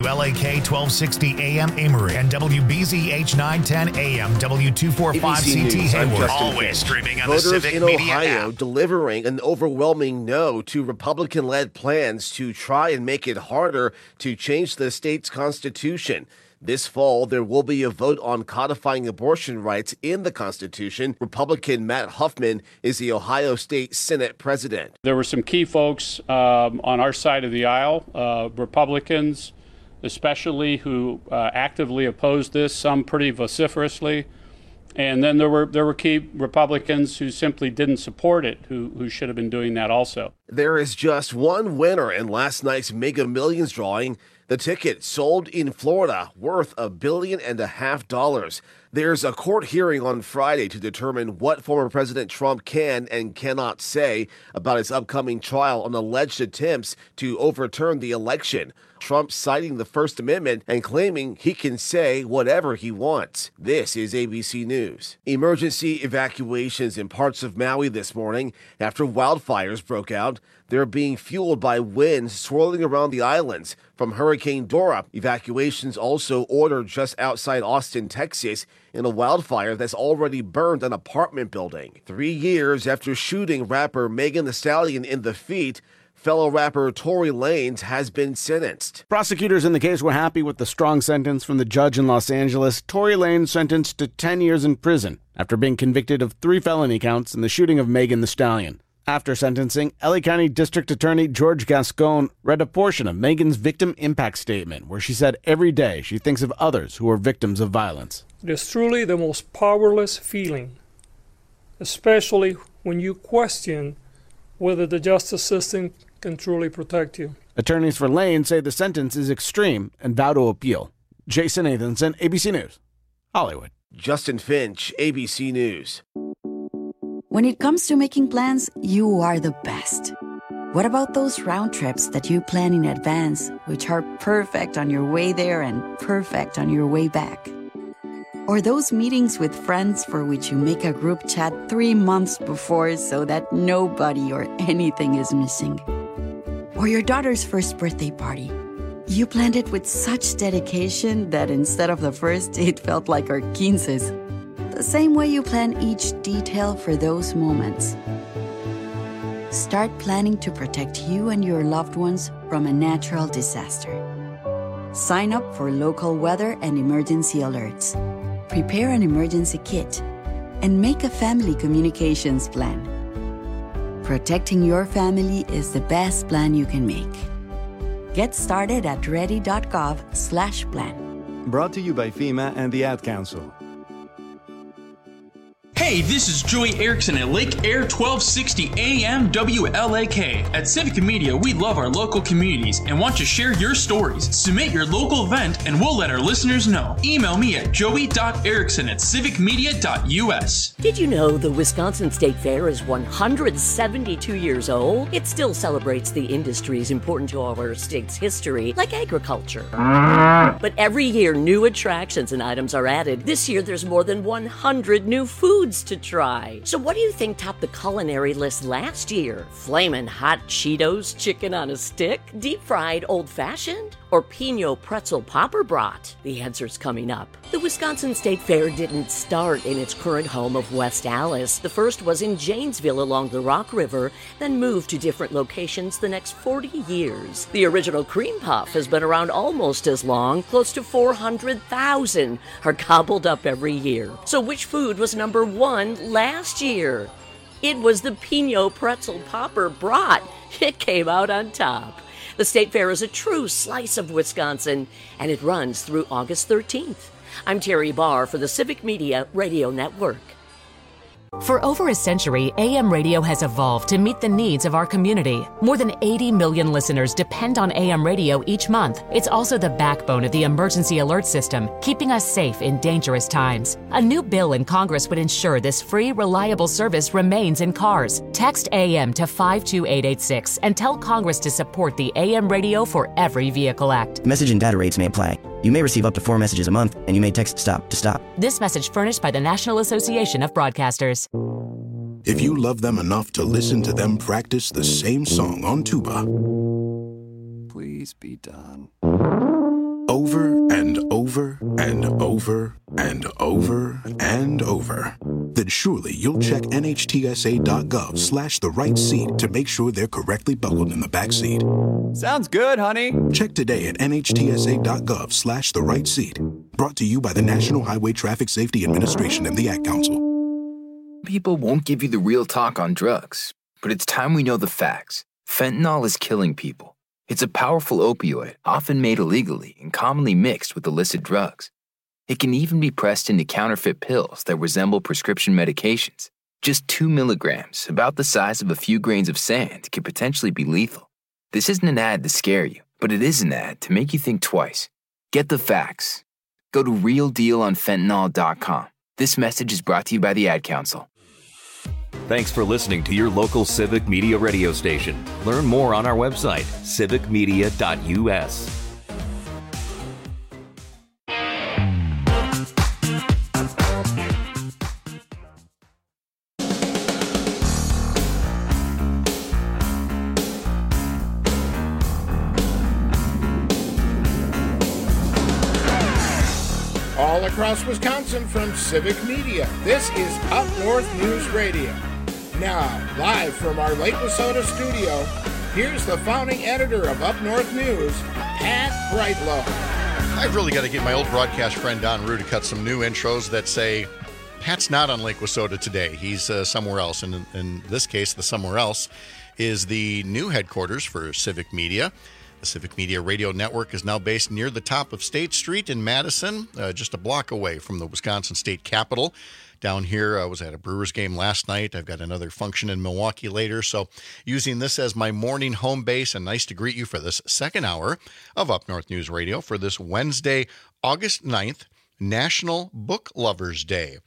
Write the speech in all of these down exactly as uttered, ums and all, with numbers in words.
L A K twelve sixty A M Amory and W B Z H nine ten A M W two forty-five C T Hayward. Always streaming on the Civic Media app. Voters in Ohio delivering an overwhelming no to Republican-led plans to try and make it harder to change the state's constitution. This fall, there will be a vote on codifying abortion rights in the Constitution. Republican Matt Huffman is the Ohio State Senate president. There were some key folks um, on our side of the aisle, uh, Republicans especially, who uh, actively opposed this, some pretty vociferously. And then there were there were key Republicans who simply didn't support it, who who should have been doing that also. There is just one winner in last night's Mega Millions drawing. The ticket sold in Florida, worth a billion and a half dollars. There's a court hearing on Friday to determine what former President Trump can and cannot say about his upcoming trial on alleged attempts to overturn the election. Trump citing the First Amendment and claiming he can say whatever he wants. This is A B C News. Emergency evacuations in parts of Maui this morning after wildfires broke out. They're being fueled by winds swirling around the islands from Hurricane Dora. Evacuations also ordered just outside Austin, Texas, in a wildfire that's already burned an apartment building. Three years after shooting rapper Megan Thee Stallion in the feet, fellow rapper Tory Lanez has been sentenced. Prosecutors in the case were happy with the strong sentence from the judge in Los Angeles. Tory Lanez sentenced to ten years in prison after being convicted of three felony counts in the shooting of Megan Thee Stallion. After sentencing, L A County District Attorney George Gascon read a portion of Megan's victim impact statement where she said every day she thinks of others who are victims of violence. It is truly the most powerless feeling, especially when you question whether the justice system can truly protect you. Attorneys for Lane say the sentence is extreme and vow to appeal. Jason Nathanson, A B C News, Hollywood. Justin Finch, A B C News. When it comes to making plans, you are the best. What about those round trips that you plan in advance, which are perfect on your way there and perfect on your way back? Or those meetings with friends for which you make a group chat three months before so that nobody or anything is missing? Or your daughter's first birthday party. You planned it with such dedication that instead of the first, it felt like our quinces. The same way you plan each detail for those moments. Start planning to protect you and your loved ones from a natural disaster. Sign up for local weather and emergency alerts. Prepare an emergency kit. And make a family communications plan. Protecting your family is the best plan you can make. Get started at ready.gov slash plan. Brought to you by FEMA and the Ad Council. Hey, this is Joey Erickson at Lake Air twelve sixty A M W L A K. At Civic Media, we love our local communities and want to share your stories. Submit your local event and we'll let our listeners know. Email me at joey dot erickson at civic media dot u s. Did you know the Wisconsin State Fair is one hundred seventy-two years old? It still celebrates the industries important to our state's history, like agriculture. But every year, new attractions and items are added. This year, there's more than one hundred new foods to try. So what do you think topped the culinary list last year? Flamin' hot Cheetos chicken on a stick? Deep fried old fashioned? Or Pino pretzel popper brat? The answer's coming up. The Wisconsin State Fair didn't start in its current home of West Allis. The first was in Janesville along the Rock River, then moved to different locations the next forty years. The original cream puff has been around almost as long. Close to four hundred thousand are gobbled up every year. So which food was number one last year? It was the Pino pretzel popper brat. It came out on top. The State Fair is a true slice of Wisconsin, and it runs through August thirteenth. I'm Terry Barr for the Civic Media Radio Network. For over a century, A M radio has evolved to meet the needs of our community. More than eighty million listeners depend on A M radio each month. It's also the backbone of the emergency alert system, keeping us safe in dangerous times. A new bill in Congress would ensure this free, reliable service remains in cars. Text A M to five two eight eight six and tell Congress to support the A M Radio for Every Vehicle Act. Message and data rates may apply. You may receive up to four messages a month, and you may text STOP to stop. This message furnished by the National Association of Broadcasters. If you love them enough to listen to them practice the same song on tuba, please be done. over and over and over and over and over, then surely you'll check nhtsa.gov slash the right seat to make sure they're correctly buckled in the back seat. Sounds good, honey. Check today at nhtsa.gov slash the right seat. Brought to you by the National Highway Traffic Safety Administration and the Ad Council. People won't give you the real talk on drugs, but it's time we know the facts. Fentanyl is killing people. It's a powerful opioid, often made illegally and commonly mixed with illicit drugs. It can even be pressed into counterfeit pills that resemble prescription medications. Just two milligrams, about the size of a few grains of sand, could potentially be lethal. This isn't an ad to scare you, but it is an ad to make you think twice. Get the facts. Go to real deal on fentanyl dot com. This message is brought to you by the Ad Council. Thanks for listening to your local Civic Media radio station. Learn more on our website, civic media dot u s. All across Wisconsin from Civic Media, this is Up North News Radio. Now, live from our Lake Wissota studio, here's the founding editor of Up North News, Pat Brightlow. I've really got to get my old broadcast friend Don Rue to cut some new intros that say, Pat's not on Lake Wissota today. He's uh, somewhere else. And in, in this case, the somewhere else is the new headquarters for Civic Media. The Civic Media Radio Network is now based near the top of State Street in Madison, uh, just a block away from the Wisconsin State Capitol. Down here, I was at a Brewers game last night. I've got another function in Milwaukee later. So using this as my morning home base, and nice to greet you for this second hour of Up North News Radio for this Wednesday, August ninth, National Book Lovers Day.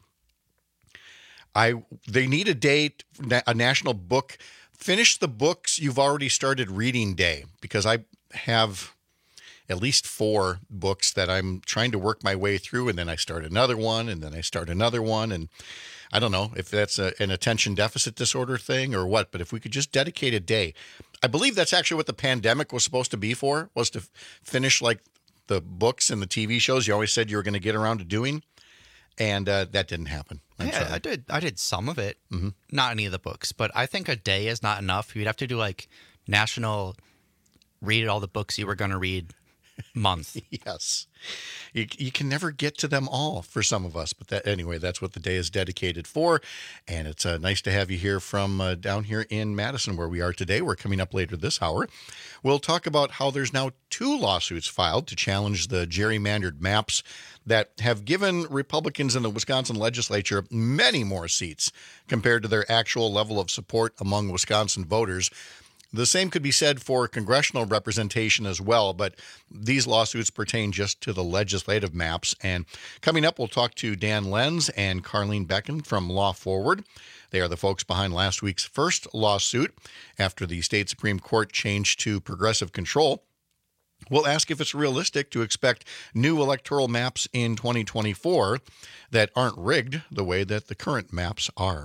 I They need a day, a national book, finish the books you've already started reading day, because I have at least four books that I'm trying to work my way through, and then I start another one, and then I start another one, and I don't know if that's a, an attention deficit disorder thing or what, but if we could just dedicate a day. I believe that's actually what the pandemic was supposed to be for, was to finish like the books and the T V shows you always said you were going to get around to doing, and uh, that didn't happen. I'm yeah, sorry. I did. I did some of it, mm-hmm. not any of the books, but I think a day is not enough. You'd have to do like national read all the books you were going to read month. Yes. You, you can never get to them all for some of us. But that, anyway, that's what the day is dedicated for. And it's uh, nice to have you here from uh, down here in Madison where we are today. We're coming up later this hour. We'll talk about how there's now two lawsuits filed to challenge the gerrymandered maps that have given Republicans in the Wisconsin legislature many more seats compared to their actual level of support among Wisconsin voters. The same could be said for congressional representation as well, but these lawsuits pertain just to the legislative maps. And coming up, we'll talk to Dan Lenz and Carlene Becken from Law Forward. They are the folks behind last week's first lawsuit after the state Supreme Court changed to progressive control. We'll ask if it's realistic to expect new electoral maps in twenty twenty-four that aren't rigged the way that the current maps are.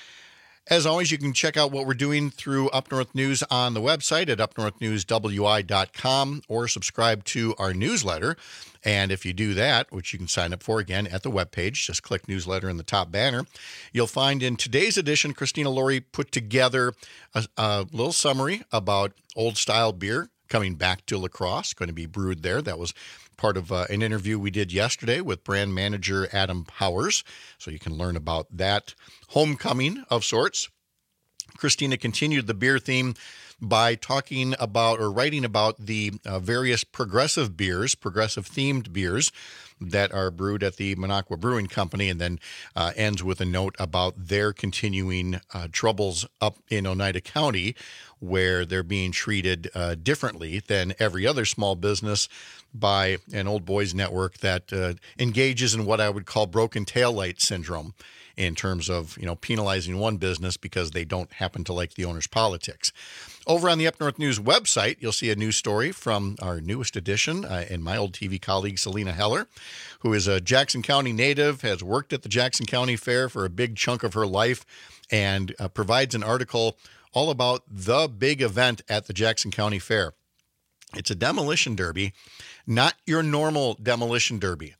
As always, you can check out what we're doing through Up North News on the website at up north news w i dot com or subscribe to our newsletter. And if you do that, which you can sign up for again at the webpage, just click newsletter in the top banner, you'll find in today's edition, Christina Laurie put together a, a little summary about old style beer coming back to La Crosse, going to be brewed there. That was part of uh, an interview we did yesterday with brand manager Adam Powers. So you can learn about that homecoming of sorts. Christina continued the beer theme by talking about or writing about the uh, various progressive beers, progressive themed beers that are brewed at the Minocqua Brewing Company, and then uh, ends with a note about their continuing uh, troubles up in Oneida County, where they're being treated uh, differently than every other small business by an old boys network that uh, engages in what I would call broken taillight syndrome, in terms of, you know, penalizing one business because they don't happen to like the owner's politics. Over on the Up North News website, you'll see a news story from our newest edition uh, and my old T V colleague, Selena Heller, who is a Jackson County native, has worked at the Jackson County Fair for a big chunk of her life, and uh, provides an article all about the big event at the Jackson County Fair. It's a demolition derby not your normal demolition derby.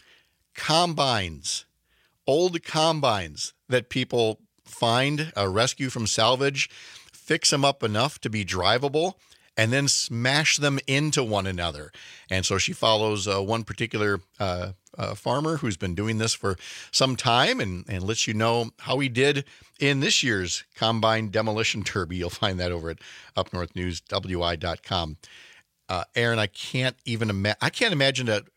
Combines, old combines that people find, uh, rescue from salvage, fix them up enough to be drivable, and then smash them into one another. And so she follows uh, one particular uh, uh, farmer who's been doing this for some time and, and lets you know how he did in this year's Combine Demolition Derby. You'll find that over at up north news w i dot com. Uh, Aaron, I can't even imagine. I can't imagine that.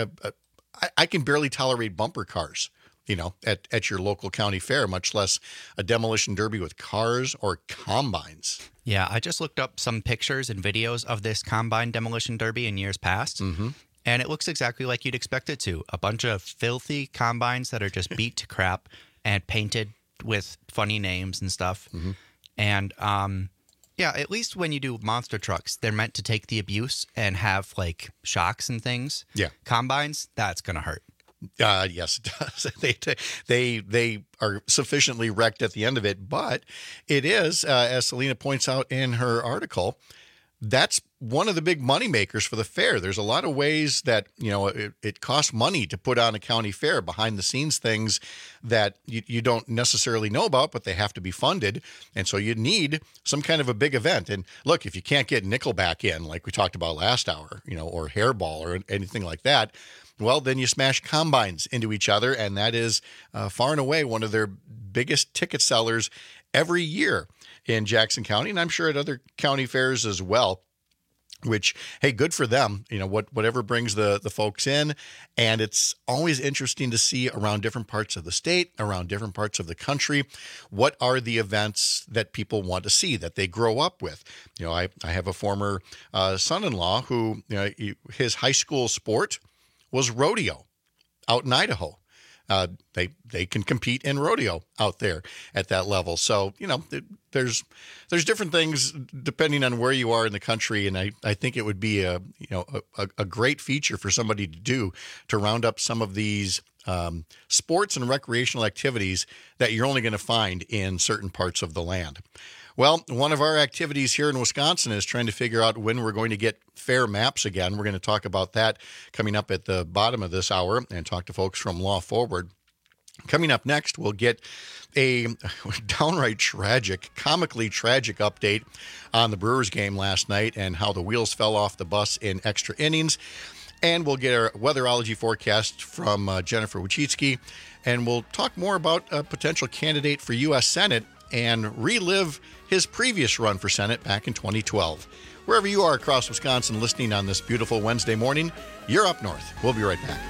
I, I can barely tolerate bumper cars, you know, at, at your local county fair, much less a demolition derby with cars or combines. Yeah, I just looked up some pictures and videos of this Combine Demolition Derby in years past, mm-hmm. and it looks exactly like you'd expect it to. A bunch of filthy combines that are just beat to crap and painted with funny names and stuff. Mm-hmm. And, um, yeah, at least when you do monster trucks, they're meant to take the abuse and have, like, shocks and things. Yeah. Combines, that's going to hurt. Uh, yes, it does. they they they are sufficiently wrecked at the end of it, but it is, uh, as Selena points out in her article, that's one of the big money makers for the fair. There's a lot of ways that, you know, it, it costs money to put on a county fair, behind the scenes things that you, you don't necessarily know about, but they have to be funded. And so you need some kind of a big event. And look, if you can't get Nickelback in, like we talked about last hour, you know, or Hairball or anything like that, well, then you smash combines into each other, and that is uh, far and away one of their biggest ticket sellers every year in Jackson County, and I'm sure at other county fairs as well, which, hey, good for them, you know, what whatever brings the, the folks in. And it's always interesting to see around different parts of the state, around different parts of the country, what are the events that people want to see, that they grow up with. You know, I, I have a former uh, son-in-law who, you know, he, his high school sport was rodeo out in Idaho. Uh, they they can compete in rodeo out there at that level. So, you know, there's there's different things depending on where you are in the country, and I, I think it would be a you know a, a great feature for somebody to do, to round up some of these um, sports and recreational activities that you're only going to find in certain parts of the land. Well, one of our activities here in Wisconsin is trying to figure out when we're going to get fair maps again. We're going to talk about that coming up at the bottom of this hour and talk to folks from Law Forward. Coming up next, we'll get a downright tragic, comically tragic update on the Brewers game last night and how the wheels fell off the bus in extra innings. And we'll get our weatherology forecast from uh, Jennifer Wachitsky. And we'll talk more about a potential candidate for U S Senate and relive his previous run for Senate back in twenty twelve. Wherever you are across Wisconsin listening on this beautiful Wednesday morning, you're Up North. We'll be right back.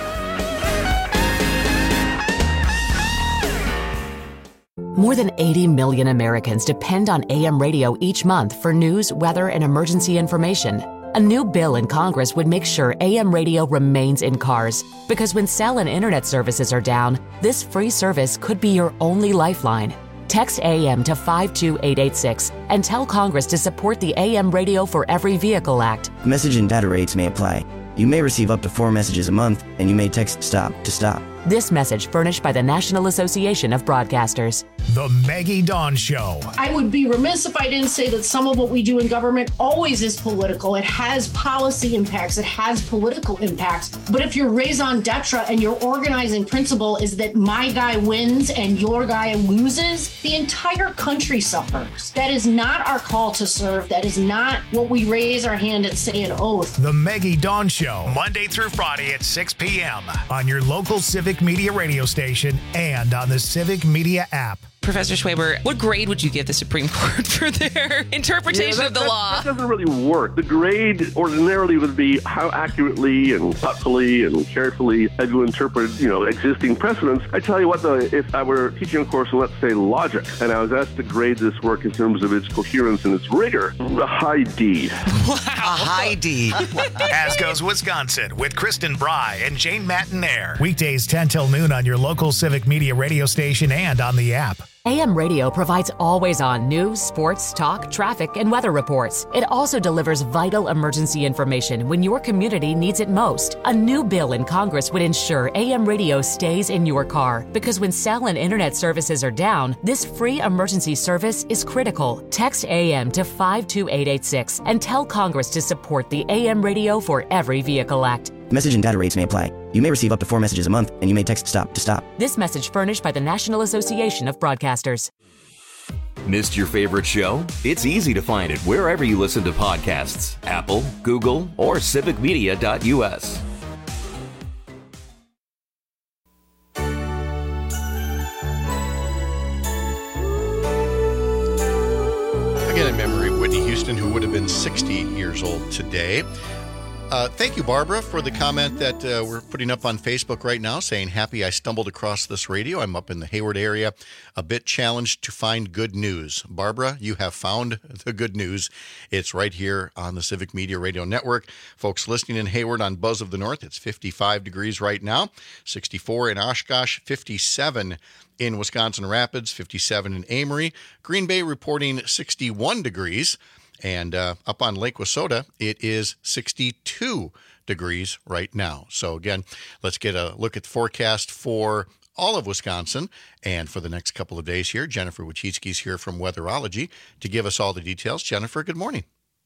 More than eighty million Americans depend on A M radio each month for news, weather, and emergency information. A new bill in Congress would make sure A M radio remains in cars, because when cell and internet services are down, this free service could be your only lifeline. Text A M to five two eight eight six and tell Congress to support the A M Radio for Every Vehicle Act. Message and data rates may apply. You may receive up to four messages a month, and you may text STOP to STOP. This message furnished by the National Association of Broadcasters. The Maggie Dawn Show. I would be remiss if I didn't say that some of what we do in government always is political. It has policy impacts. It has political impacts. But if your raison d'etre and your organizing principle is that my guy wins and your guy loses, the entire country suffers. That is not our call to serve. That is not what we raise our hand and say an oath. The Maggie Dawn Show, Monday through Friday at six p.m. on your local Civic Media radio station and on the Civic Media app. Professor Schwaber, what grade would you give the Supreme Court for their interpretation yeah, that, of the that, law? That doesn't really work. The grade ordinarily would be how accurately and thoughtfully and carefully have you interpreted, you know, existing precedents. I tell you what, though, if I were teaching a course on, let's say, logic, and I was asked to grade this work in terms of its coherence and its rigor, a high D. Wow. A high D. As goes Wisconsin with Kristen Bry and Jane Mattinaire. Weekdays ten till noon on your local Civic Media radio station and on the app. A M Radio provides always-on news, sports, talk, traffic, and weather reports. It also delivers vital emergency information when your community needs it most. A new bill in Congress would ensure A M Radio stays in your car, because when cell and internet services are down, this free emergency service is critical. Text A M to five two eight eight six and tell Congress to support the A M Radio for Every Vehicle Act. Message and data rates may apply. You may receive up to four messages a month, and you may text STOP to stop. This message furnished by the National Association of Broadcasters. Missed your favorite show? It's easy to find it wherever you listen to podcasts. Apple, Google, or civic media dot U S. Again, in memory of Whitney Houston, who would have been sixty years old today. Uh, thank you, Barbara, for the comment that uh, we're putting up on Facebook right now saying, happy I stumbled across this radio. I'm up in the Hayward area, a bit challenged to find good news. Barbara, you have found the good news. It's right here on the Civic Media Radio Network. Folks listening in Hayward on Buzz of the North, it's fifty-five degrees right now, sixty-four in Oshkosh, fifty-seven in Wisconsin Rapids, fifty-seven in Amory. Green Bay reporting sixty-one degrees. And uh, up on Lake Wissota, it is sixty-two degrees right now. So again, let's get a look at the forecast for all of Wisconsin and for the next couple of days here. Jennifer Wachitsky's here from Weatherology to give us all the details. Jennifer, good morning.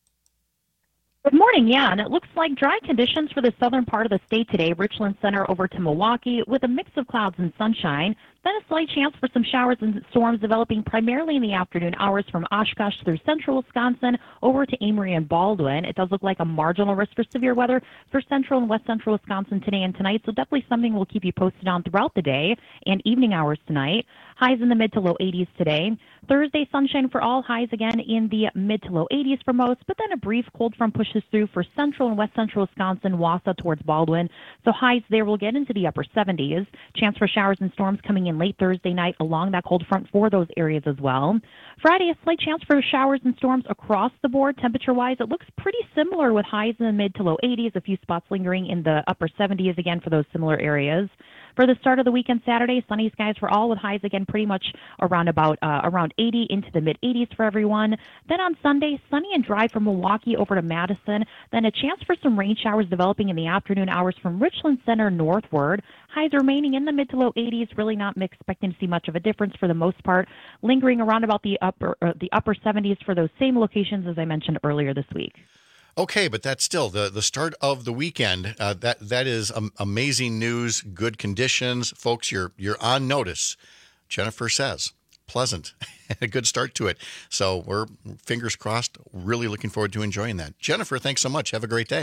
Good morning, yeah, and it looks like dry conditions for the southern part of the state today, Richland Center over to Milwaukee, with a mix of clouds and sunshine. Then a slight chance for some showers and storms developing primarily in the afternoon hours from Oshkosh through central Wisconsin over to Amory and Baldwin. It does look like a marginal risk for severe weather for central and west central Wisconsin today and tonight, so definitely something we'll keep you posted on throughout the day and evening hours tonight. Highs in the mid to low eighties today. Thursday, sunshine for all, highs again in the mid to low eighties for most, but then a brief cold front pushes through for central and west central Wisconsin, Wausau towards Baldwin. So highs there will get into the upper seventies. Chance for showers and storms coming in late Thursday night along that cold front for those areas as well. Friday, a slight chance for showers and storms across the board. Temperature-wise, it looks pretty similar with highs in the mid to low eighties, a few spots lingering in the upper seventies again for those similar areas. For the start of the weekend Saturday, sunny skies for all with highs again pretty much around about uh, around eighty into the mid eighties for everyone. Then on Sunday, sunny and dry from Milwaukee over to Madison. Then a chance for some rain showers developing in the afternoon hours from Richland Center northward. Highs remaining in the mid to low eighties, really not expecting to see much of a difference for the most part, lingering around about the upper uh, the upper seventies for those same locations as I mentioned earlier this week. Okay, but that's still the, the start of the weekend. Uh, that that is um, amazing news, good conditions. Folks, you're you're on notice. Jennifer says, pleasant, a good start to it. So we're, fingers crossed, really looking forward to enjoying that. Jennifer, thanks so much. Have a great day.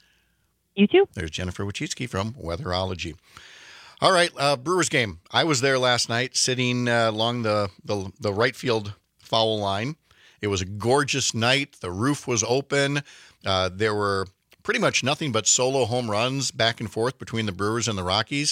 You too. There's Jennifer Wachitsky from Weatherology. All right, uh, Brewers game. I was there last night sitting uh, along the, the, the right field foul line. It was a gorgeous night. The roof was open. Uh, there were pretty much nothing but solo home runs back and forth between the Brewers and the Rockies.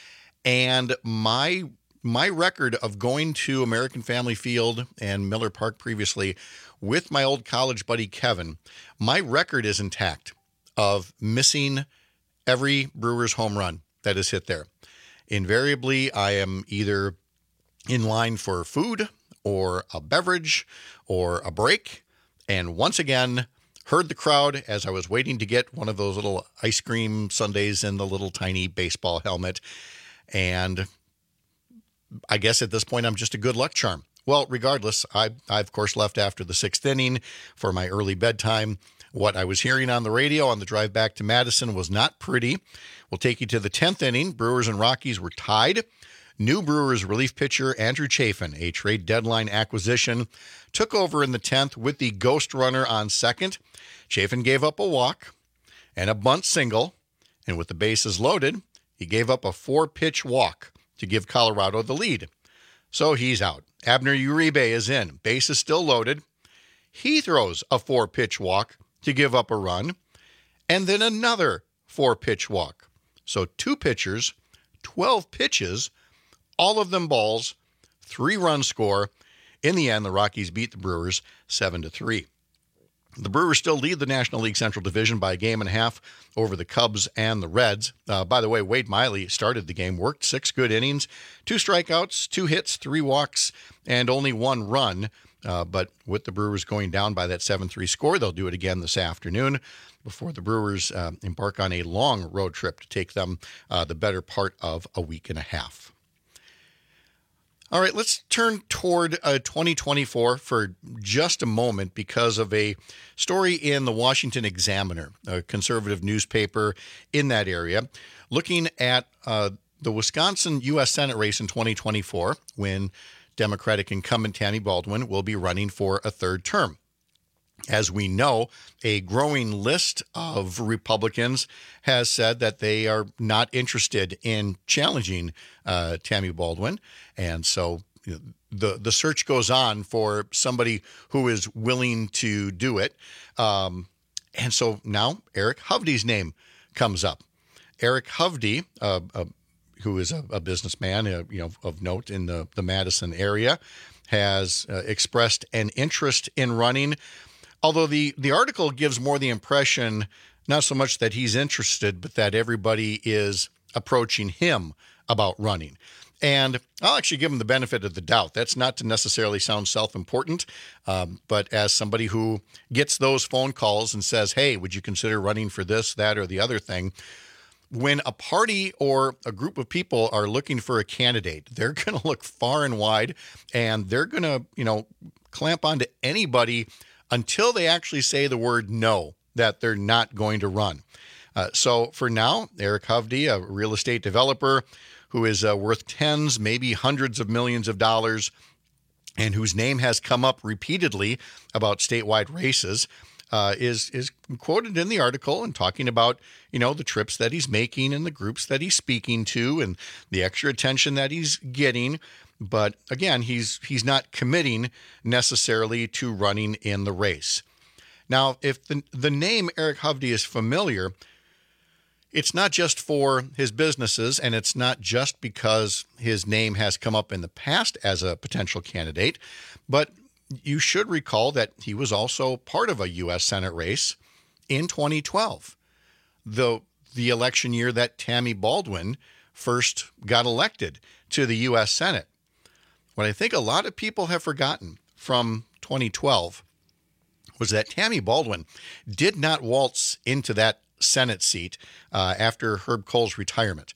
And my my record of going to American Family Field and Miller Park previously with my old college buddy Kevin, my record is intact of missing every Brewers home run that is hit there. Invariably, I am either in line for food or a beverage or a break. And once again, heard the crowd as I was waiting to get one of those little ice cream sundaes in the little tiny baseball helmet. And I guess at this point, I'm just a good luck charm. Well, regardless, I, I of course left after the sixth inning for my early bedtime. What I was hearing on the radio on the drive back to Madison was not pretty. We'll take you to the tenth inning. Brewers and Rockies were tied. New Brewers relief pitcher Andrew Chafin, a trade deadline acquisition, took over in the tenth with the ghost runner on second. Chafin gave up a walk and a bunt single, and with the bases loaded, he gave up a four-pitch walk to give Colorado the lead. So he's out. Abner Uribe is in. Base is still loaded. He throws a four-pitch walk to give up a run, and then another four-pitch walk. So two pitchers, twelve pitches, all of them balls, three-run score. In the end, the Rockies beat the Brewers seven to three. The Brewers still lead the National League Central Division by a game and a half over the Cubs and the Reds. Uh, by the way, Wade Miley started the game, worked six good innings, two strikeouts, two hits, three walks, and only one run. Uh, but with the Brewers going down by that seven three score, they'll do it again this afternoon before the Brewers uh, embark on a long road trip to take them uh, the better part of a week and a half. All right, let's turn toward uh, twenty twenty-four for just a moment because of a story in the Washington Examiner, a conservative newspaper in that area, looking at uh, the Wisconsin U S Senate race in twenty twenty-four when Democratic incumbent Tammy Baldwin will be running for a third term. As we know, a growing list of Republicans has said that they are not interested in challenging uh, Tammy Baldwin. And so you know, the, the search goes on for somebody who is willing to do it. Um, and so now Eric Hovde's name comes up. Eric Hovde, uh, uh, who is a, a businessman uh, you know, of note in the, the Madison area, has uh, expressed an interest in running. Although the, the article gives more the impression, not so much that he's interested, but that everybody is approaching him about running. And I'll actually give him the benefit of the doubt. That's not to necessarily sound self-important, um, but as somebody who gets those phone calls and says, hey, would you consider running for this, that, or the other thing? When a party or a group of people are looking for a candidate, they're going to look far and wide, and they're going to, you know, clamp onto anybody until they actually say the word no, that they're not going to run. Uh, so for now, Eric Hovde, a real estate developer who is uh, worth tens, maybe hundreds of millions of dollars, and whose name has come up repeatedly about statewide races, uh, is is quoted in the article and talking about, you know, the trips that he's making and the groups that he's speaking to and the extra attention that he's getting. But again, he's he's not committing necessarily to running in the race. Now, if the, the name Eric Hovde is familiar, it's not just for his businesses, and it's not just because his name has come up in the past as a potential candidate, but you should recall that he was also part of a U S Senate race in twenty twelve, the, the election year that Tammy Baldwin first got elected to the U S Senate. What I think a lot of people have forgotten from twenty twelve was that Tammy Baldwin did not waltz into that Senate seat uh, after Herb Kohl's retirement.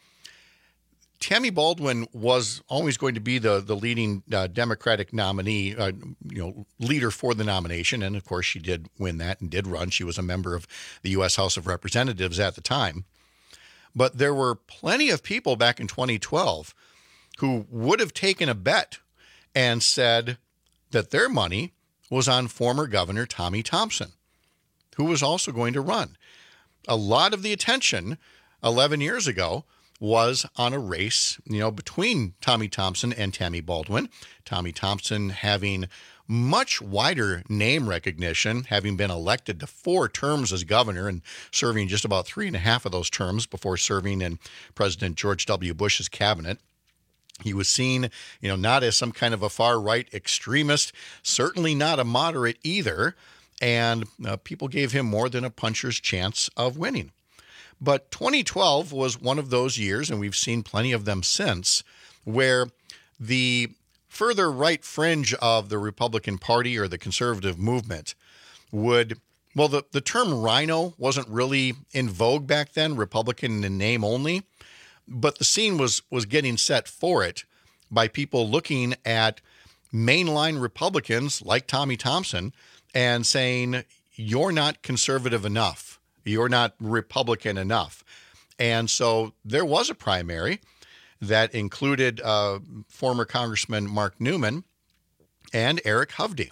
Tammy Baldwin was always going to be the the leading uh, Democratic nominee, uh, you know, leader for the nomination, and of course she did win that and did run. She was a member of the U S House of Representatives at the time. But there were plenty of people back in twenty twelve who would have taken a bet and said that their money was on former Governor Tommy Thompson, who was also going to run. A lot of the attention eleven years ago was on a race, you know, between Tommy Thompson and Tammy Baldwin. Tommy Thompson having much wider name recognition, having been elected to four terms as governor and serving just about three and a half of those terms before serving in President George W. Bush's cabinet. He was seen, you know, not as some kind of a far-right extremist, certainly not a moderate either, and uh, people gave him more than a puncher's chance of winning. But twenty twelve was one of those years, and we've seen plenty of them since, where the further right fringe of the Republican Party or the conservative movement would, well, the, the term rhino wasn't really in vogue back then, Republican in name only, but the scene was was getting set for it by people looking at mainline Republicans like Tommy Thompson and saying, you're not conservative enough. You're not Republican enough. And so there was a primary that included uh, former Congressman Mark Newman and Eric Hovde.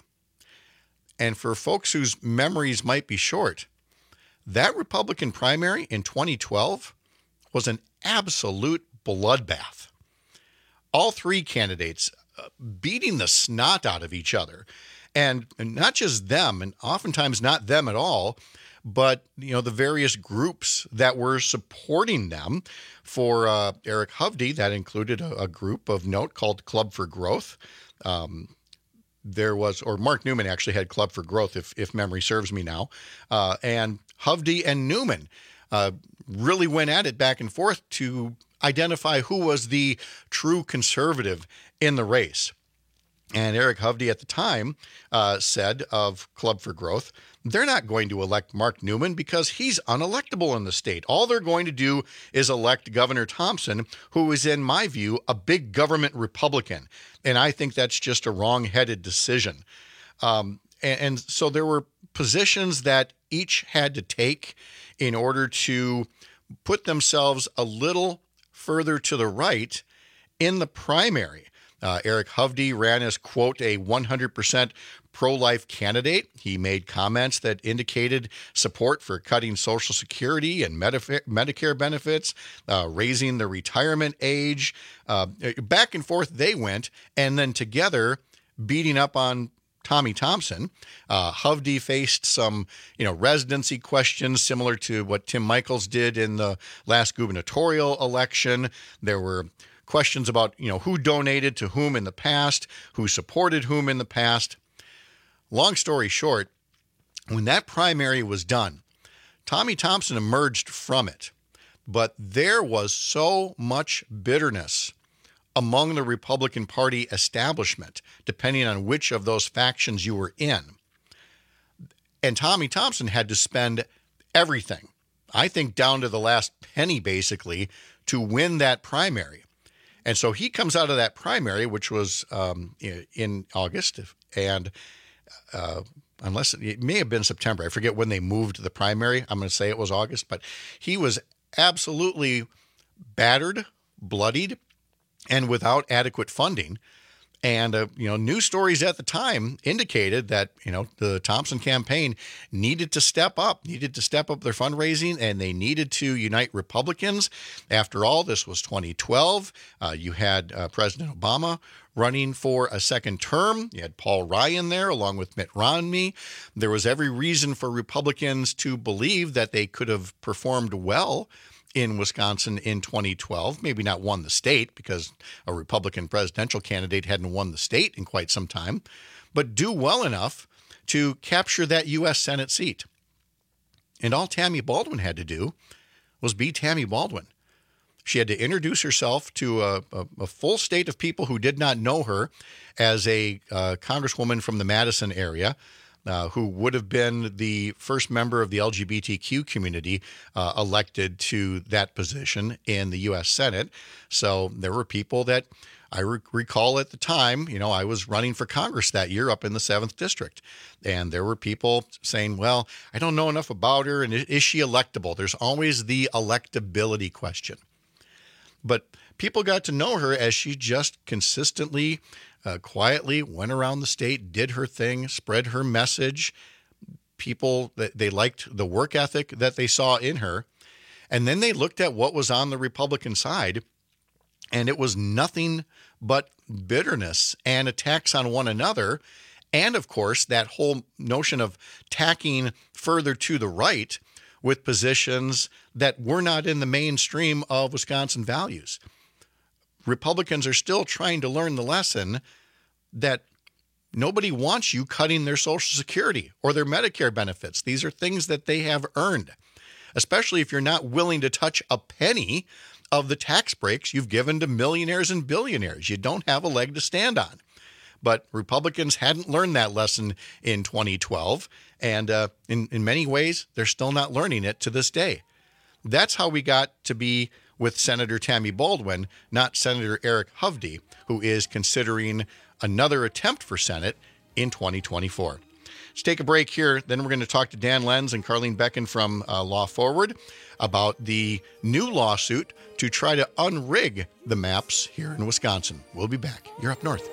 And for folks whose memories might be short, that Republican primary in twenty twelve was an absolute bloodbath. All three candidates uh, beating the snot out of each other. And, and not just them, and oftentimes not them at all, but, you know, the various groups that were supporting them. For uh, Eric Hovde, that included a, a group of note called Club for Growth. Um, there was, or Mark Newman actually had Club for Growth, if, if memory serves me now. Uh, and Hovde and Newman uh, really went at it back and forth to identify who was the true conservative in the race. And Eric Hovde at the time uh, said of Club for Growth, they're not going to elect Mark Newman because he's unelectable in the state. All they're going to do is elect Governor Thompson, who is, in my view, a big government Republican. And I think that's just a wrong-headed decision. Um, and, and so there were positions that each had to take in order to put themselves a little further to the right in the primary. Uh, Eric Hovde ran as, quote, a one hundred percent pro-life candidate. He made comments that indicated support for cutting Social Security and Medif- Medicare benefits, uh, raising the retirement age. Uh, back and forth they went, and then together beating up on Tommy Thompson. Uh, Hovde faced some, you know, residency questions similar to what Tim Michels did in the last gubernatorial election. There were questions about, you know, who donated to whom in the past, who supported whom in the past. Long story short, when that primary was done, Tommy Thompson emerged from it. But there was so much bitterness among the Republican Party establishment, depending on which of those factions you were in. And Tommy Thompson had to spend everything, I think down to the last penny basically, to win that primary. And so he comes out of that primary, which was um, in August, and uh, unless it may have been September, I forget when they moved the primary. I'm going to say it was August, but he was absolutely battered, bloodied, and without adequate funding. And, uh, you know, news stories at the time indicated that, you know, the Thompson campaign needed to step up, needed to step up their fundraising, and they needed to unite Republicans. After all, this was twenty twelve. Uh, you had uh, President Obama running for a second term. You had Paul Ryan there along with Mitt Romney. There was every reason for Republicans to believe that they could have performed well in Wisconsin in twenty twelve, maybe not won the state because a Republican presidential candidate hadn't won the state in quite some time, but do well enough to capture that U S Senate seat. And all Tammy Baldwin had to do was be Tammy Baldwin. She had to introduce herself to a, a, a full state of people who did not know her as a uh, congresswoman from the Madison area, Uh, who would have been the first member of the L G B T Q community uh, elected to that position in the U S Senate. So there were people that I re- recall at the time, you know, I was running for Congress that year up in the seventh District. And there were people saying, well, I don't know enough about her. And is she electable? There's always the electability question. But people got to know her as she just consistently Uh, quietly went around the state, did her thing, spread her message. People, they liked the work ethic that they saw in her. And then they looked at what was on the Republican side, and it was nothing but bitterness and attacks on one another. And, of course, that whole notion of tacking further to the right with positions that were not in the mainstream of Wisconsin values. Republicans are still trying to learn the lesson that nobody wants you cutting their Social Security or their Medicare benefits. These are things that they have earned, especially if you're not willing to touch a penny of the tax breaks you've given to millionaires and billionaires. You don't have a leg to stand on. But Republicans hadn't learned that lesson in twenty twelve, and uh, in, in many ways, they're still not learning it to this day. That's how we got to be with Senator Tammy Baldwin, not Senator Eric Hovde, who is considering another attempt for Senate in twenty twenty-four. Let's take a break here. Then we're going to talk to Dan Lenz and Carlene Becken from uh, Law Forward about the new lawsuit to try to unrig the maps here in Wisconsin. We'll be back. You're Up North.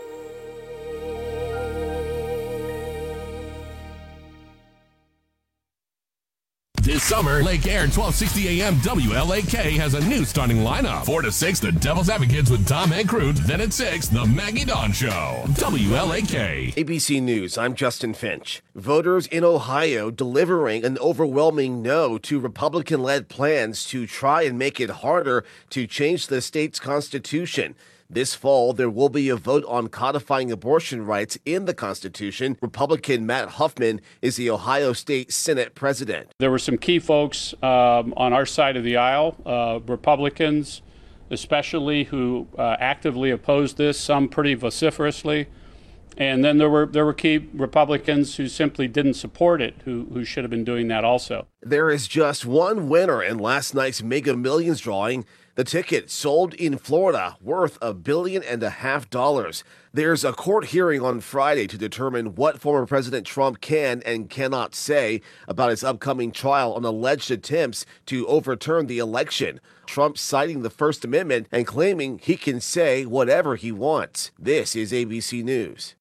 This summer, Lake Air twelve sixty A M W L A K has a new starting lineup. four to six, the Devil's Advocates with Tom Ankroot. Then at six, the Maggie Dawn Show. W L A K. A B C News, I'm Justin Finch. Voters in Ohio delivering an overwhelming no to Republican-led plans to try and make it harder to change the state's constitution. This fall, there will be a vote on codifying abortion rights in the Constitution. Republican Matt Huffman is the Ohio State Senate president. There were some key folks um, on our side of the aisle, uh, Republicans especially, who uh, actively opposed this, some pretty vociferously. And then there were there were key Republicans who simply didn't support it, who who should have been doing that also. There is just one winner in last night's Mega Millions drawing. The ticket sold in Florida, worth a billion and a half dollars. There's a court hearing on Friday to determine what former President Trump can and cannot say about his upcoming trial on alleged attempts to overturn the election. Trump citing the First Amendment and claiming he can say whatever he wants. This is A B C News.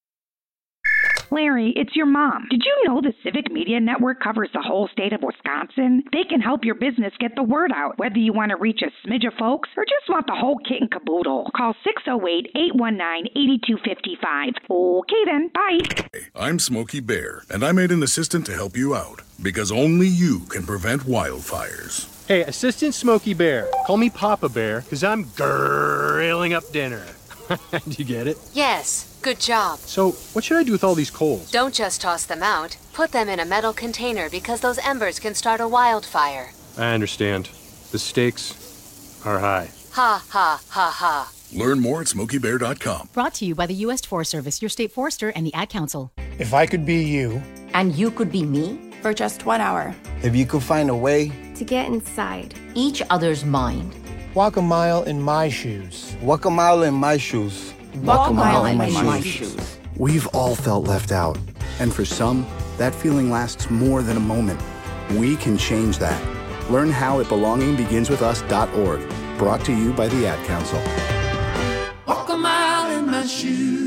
Larry, it's your mom. Did you know the Civic Media Network covers the whole state of Wisconsin? They can help your business get the word out, whether you want to reach a smidge of folks or just want the whole kit and caboodle. Call six oh eight, eight one nine, eight two five five. Okay then, bye. I'm Smokey Bear, and I made an assistant to help you out, because only you can prevent wildfires. Hey, Assistant Smokey Bear, call me Papa Bear, because I'm grilling up dinner. Do you get it? Yes, good job. So, what should I do with all these coals? Don't just toss them out. Put them in a metal container because those embers can start a wildfire. I understand. The stakes are high. Ha, ha, ha, ha. Learn more at smokey bear dot com. Brought to you by the U S Forest Service, your state forester, and the Ad Council. If I could be you. And you could be me? For just one hour. If you could find a way to get inside each other's mind. Walk a mile in my shoes. Walk a mile in my shoes. Walk, Walk a mile, mile in, my, in my shoes. shoes. We've all felt left out. And for some, that feeling lasts more than a moment. We can change that. Learn how at belonging begins with us dot org. Brought to you by the Ad Council. Walk a mile in my shoes.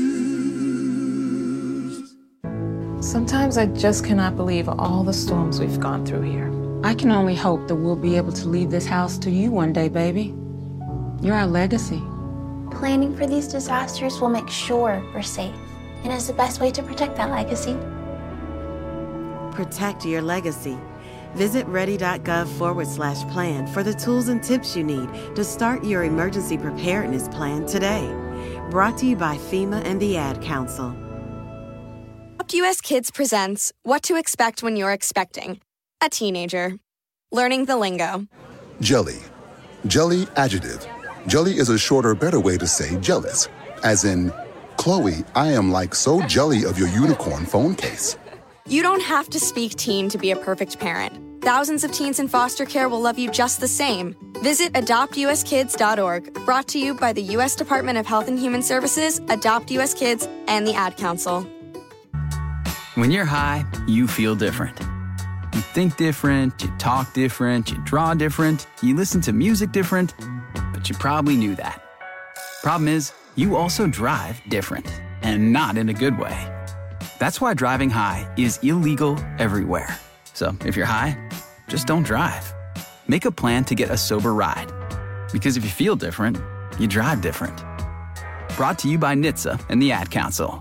Sometimes I just cannot believe all the storms we've gone through here. I can only hope that we'll be able to leave this house to you one day, baby. You're our legacy. Planning for these disasters will make sure we're safe, and is the best way to protect that legacy. Protect your legacy. Visit ready.gov forward slash plan for the tools and tips you need to start your emergency preparedness plan today. Brought to you by FEMA and the Ad Council. Adopt U S Kids presents What to Expect When You're Expecting a Teenager. Learning the lingo. Jelly. Jelly adjective. Jelly is a shorter, better way to say jealous. As in, Chloe, I am like so jelly of your unicorn phone case. You don't have to speak teen to be a perfect parent. Thousands of teens in foster care will love you just the same. Visit adopt u s kids dot org. Brought to you by the U S Department of Health and Human Services, Adopt U S Kids, and the Ad Council. When you're high, you feel different. You think different, you talk different, you draw different, you listen to music different, but you probably knew that. Problem is, you also drive different, and not in a good way. That's why driving high is illegal everywhere. So if you're high, just don't drive. Make a plan to get a sober ride. Because if you feel different, you drive different. Brought to you by N H T S A and the Ad Council.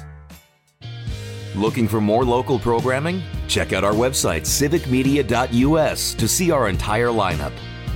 Looking for more local programming? Check out our website, civic media dot u s, to see our entire lineup.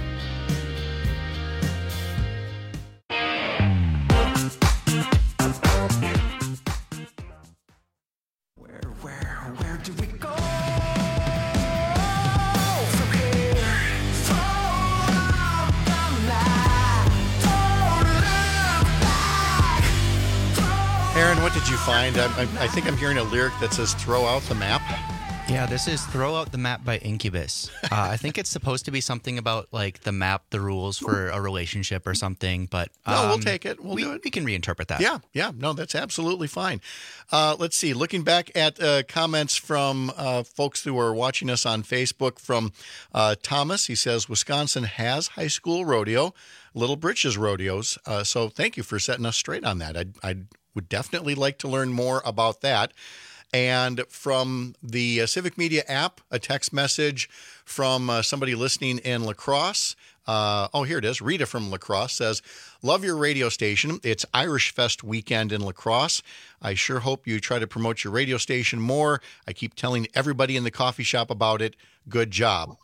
What did you find? I, I, I think I'm hearing a lyric that says "throw out the map." Yeah, this is "Throw Out the Map" by Incubus. Uh, I think it's supposed to be something about like the map, the rules for a relationship or something. But um, no, we'll take it. We'll we, do it. We can reinterpret that. Yeah, yeah. No, that's absolutely fine. Uh, let's see. Looking back at uh, comments from uh, folks who are watching us on Facebook, from uh, Thomas, he says Wisconsin has high school rodeo, Little Britches rodeos. Uh, so thank you for setting us straight on that. I'd, I'd would definitely like to learn more about that. And from the uh, Civic Media app, a text message from uh, somebody listening in La Crosse. Uh, oh, here it is. Rita from La Crosse says, love your radio station. It's Irish Fest weekend in La Crosse. I sure hope you try to promote your radio station more. I keep telling everybody in the coffee shop about it. Good job.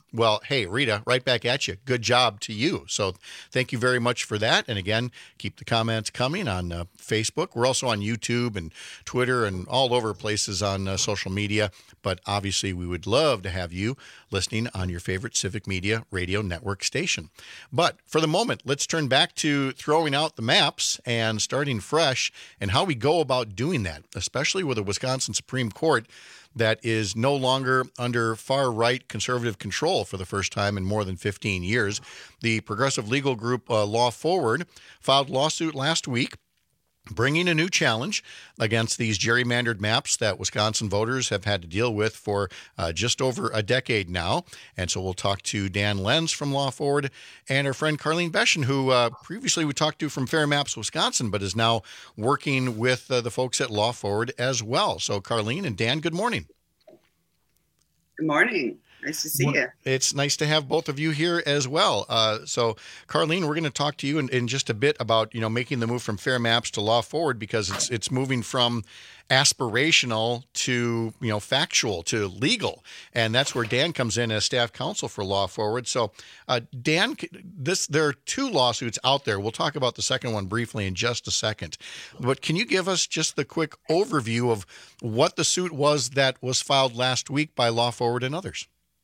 Well, hey, Rita, right back at you. Good job to you. So thank you very much for that. And again, keep the comments coming on uh, Facebook. We're also on YouTube and Twitter and all over places on uh, social media. But obviously, we would love to have you listening on your favorite Civic Media radio network station. But for the moment, let's turn back to throwing out the maps and starting fresh and how we go about doing that, especially with a Wisconsin Supreme Court that is no longer under far-right conservative control for the first time in more than fifteen years. The progressive legal group uh, Law Forward filed a lawsuit last week bringing a new challenge against these gerrymandered maps that Wisconsin voters have had to deal with for uh, just over a decade now. And so we'll talk to Dan Lenz from Law Forward and our friend Carlene Beschen, who uh, previously we talked to from Fair Maps Wisconsin, but is now working with uh, the folks at Law Forward as well. So Carlene and Dan, good morning. Good morning. Nice to see you. It's nice to have both of you here as well. Uh, so, Carlene, we're going to talk to you in, in just a bit about, you know, making the move from Fair Maps to Law Forward, because it's it's moving from aspirational to, you know, factual to legal. And that's where Dan comes in as staff counsel for Law Forward. So, uh, Dan, this there are two lawsuits out there. We'll talk about the second one briefly in just a second. But can you give us just the quick overview of what the suit was that was filed last week by Law Forward and others?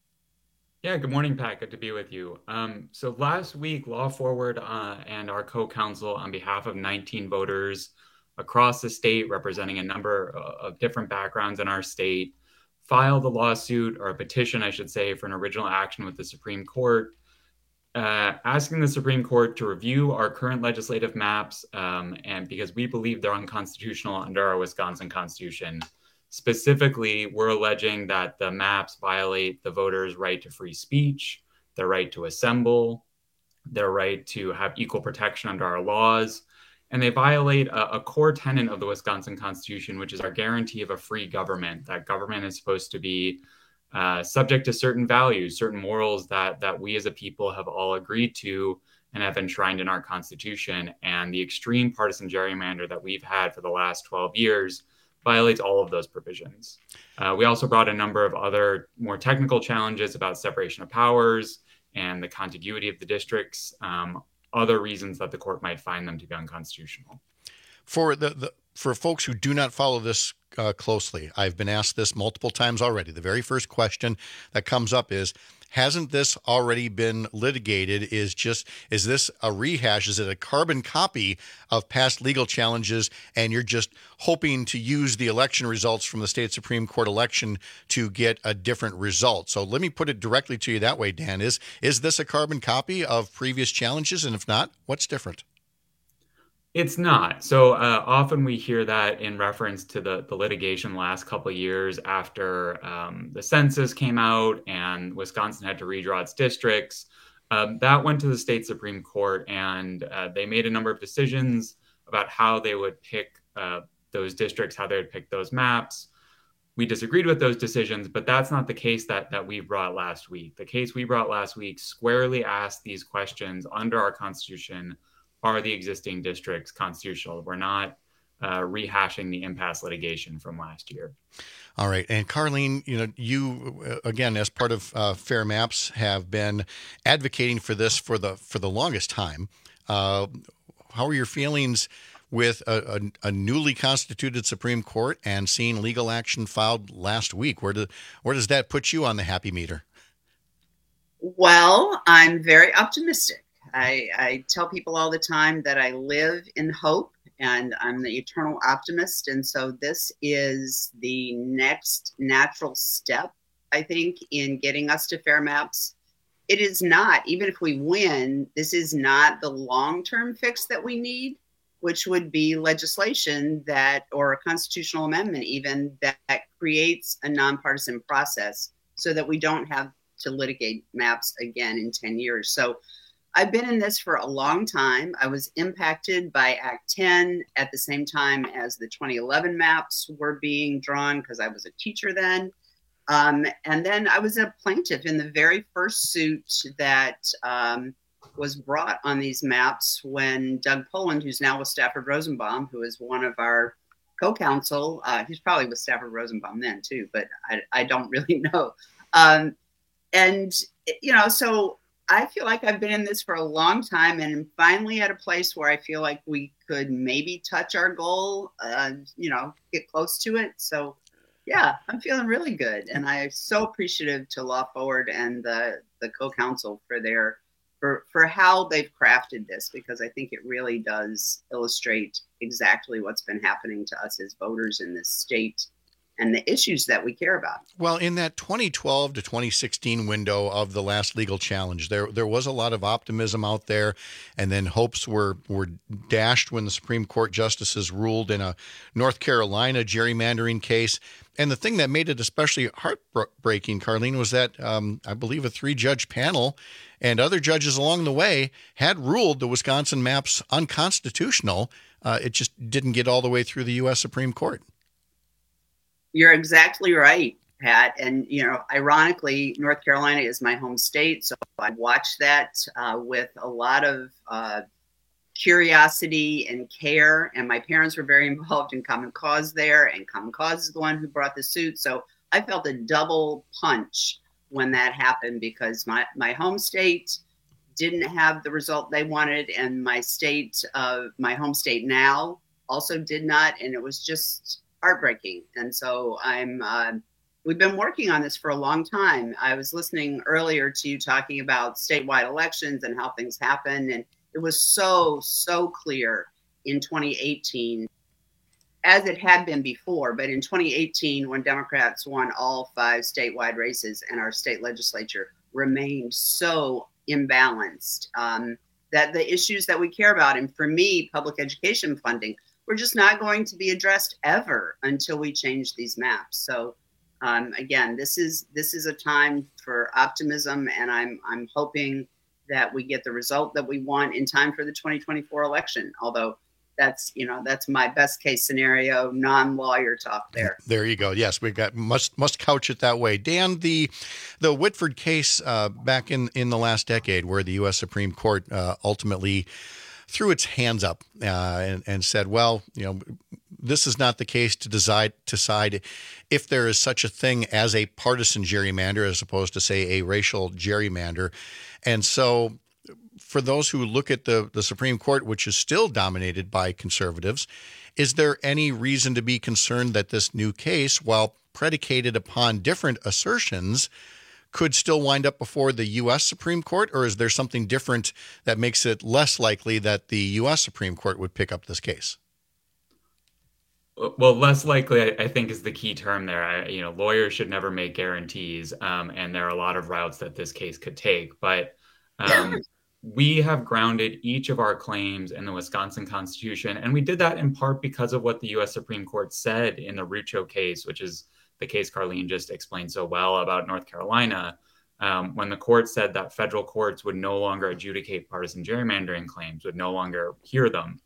Yeah, good morning, Pat. Good to be with you. Um, so last week, Law Forward uh, and our co-counsel on behalf of nineteen voters across the state, representing a number of different backgrounds in our state, filed a lawsuit, or a petition, I should say, for an original action with the Supreme Court, uh, asking the Supreme Court to review our current legislative maps, um, and because we believe they're unconstitutional under our Wisconsin Constitution. Specifically, we're alleging that the maps violate the voters' right to free speech, their right to assemble, their right to have equal protection under our laws, and they violate a, a core tenet of the Wisconsin Constitution, which is our guarantee of a free government. That government is supposed to be uh, subject to certain values, certain morals that that we as a people have all agreed to and have enshrined in our Constitution. And the extreme partisan gerrymander that we've had for the last twelve years violates all of those provisions. Uh, we also brought a number of other more technical challenges about separation of powers and the contiguity of the districts, um, other reasons that the court might find them to be unconstitutional. For the, the for folks who do not follow this uh, closely, I've been asked this multiple times already. The very first question that comes up is, hasn't this already been litigated? Is just is this a rehash? Is it a carbon copy of past legal challenges, and you're just hoping to use the election results from the state Supreme Court election to get a different result? So let me put it directly to you that way, Dan. Is is this a carbon copy of previous challenges? And if not, what's different? It's not. So uh, often we hear that in reference to the, the litigation last couple of years after um, the census came out and Wisconsin had to redraw its districts. Um, that went to the state Supreme Court, and uh, they made a number of decisions about how they would pick uh, those districts, how they would pick those maps. We disagreed with those decisions, but that's not the case that, that we brought last week. The case we brought last week squarely asked these questions under our Constitution. Are the existing districts constitutional? We're not uh, rehashing the impasse litigation from last year. All right. And Carlene, you know, you, again, as part of uh, Fair Maps, have been advocating for this for the for the longest time. Uh, how are your feelings with a, a, a newly constituted Supreme Court and seeing legal action filed last week? Where, do, where does that put you on the happy meter? Well, I'm very optimistic. I, I tell people all the time that I live in hope, and I'm the eternal optimist. And so this is the next natural step, I think, in getting us to Fair Maps. It is not, even if we win, this is not the long-term fix that we need, which would be legislation that, or a constitutional amendment even, that, that creates a nonpartisan process so that we don't have to litigate maps again in ten years. So I've been in this for a long time. I was impacted by Act ten at the same time as the twenty eleven maps were being drawn because I was a teacher then. Um, and then I was a plaintiff in the very first suit that um, was brought on these maps when Doug Poland, who's now with Stafford Rosenbaum, who is one of our co-counsel, uh, he's probably with Stafford Rosenbaum then too, but I, I don't really know. Um, and you know, so I feel like I've been in this for a long time and finally at a place where I feel like we could maybe touch our goal, uh, you know, get close to it. So, yeah, I'm feeling really good. And I'm so appreciative to Law Forward and the, the co-counsel for their for, for how they've crafted this, because I think it really does illustrate exactly what's been happening to us as voters in this state and the issues that we care about. Well, in that twenty twelve to twenty sixteen window of the last legal challenge, there there was a lot of optimism out there, and then hopes were were dashed when the Supreme Court justices ruled in a North Carolina gerrymandering case. And the thing that made it especially heartbreaking, Carlene, was that um, I believe a three-judge panel and other judges along the way had ruled the Wisconsin maps unconstitutional. Uh, it just didn't get all the way through the U S Supreme Court. You're exactly right, Pat. And, you know, ironically, North Carolina is my home state. So I watched that uh, with a lot of uh, curiosity and care. And my parents were very involved in Common Cause there. And Common Cause is the one who brought the suit. So I felt a double punch when that happened, because my, my home state didn't have the result they wanted. And my state, uh, my home state now also did not. And it was just heartbreaking. And so I'm, uh, we've been working on this for a long time. I was listening earlier to you talking about statewide elections and how things happen. And it was so, so clear in twenty eighteen, as it had been before, but in twenty eighteen, when Democrats won all five statewide races and our state legislature remained so imbalanced, um, that the issues that we care about, and for me, public education funding, we're just not going to be addressed ever until we change these maps. So um, again, this is this is a time for optimism, and I'm I'm hoping that we get the result that we want in time for the twenty twenty-four election. Although that's, you know, that's my best case scenario, non-lawyer talk there. There you go. Yes, we've got must must couch it that way. Dan, the the Whitford case uh, back in, in the last decade, where the U S Supreme Court uh, ultimately threw its hands up uh, and, and said, well, you know, this is not the case to decide, decide if there is such a thing as a partisan gerrymander as opposed to, say, a racial gerrymander. And so for those who look at the, the Supreme Court, which is still dominated by conservatives, is there any reason to be concerned that this new case, while predicated upon different assertions, could still wind up before the U S Supreme Court, or is there something different that makes it less likely that the U S Supreme Court would pick up this case? Well, less likely, I think, is the key term there. I, you know, lawyers should never make guarantees, um, and there are a lot of routes that this case could take. But um, we have grounded each of our claims in the Wisconsin Constitution, and we did that in part because of what the U S Supreme Court said in the Rucho case, which is the case Carlene just explained so well about North Carolina, um, when the court said that federal courts would no longer adjudicate partisan gerrymandering claims, would no longer hear them.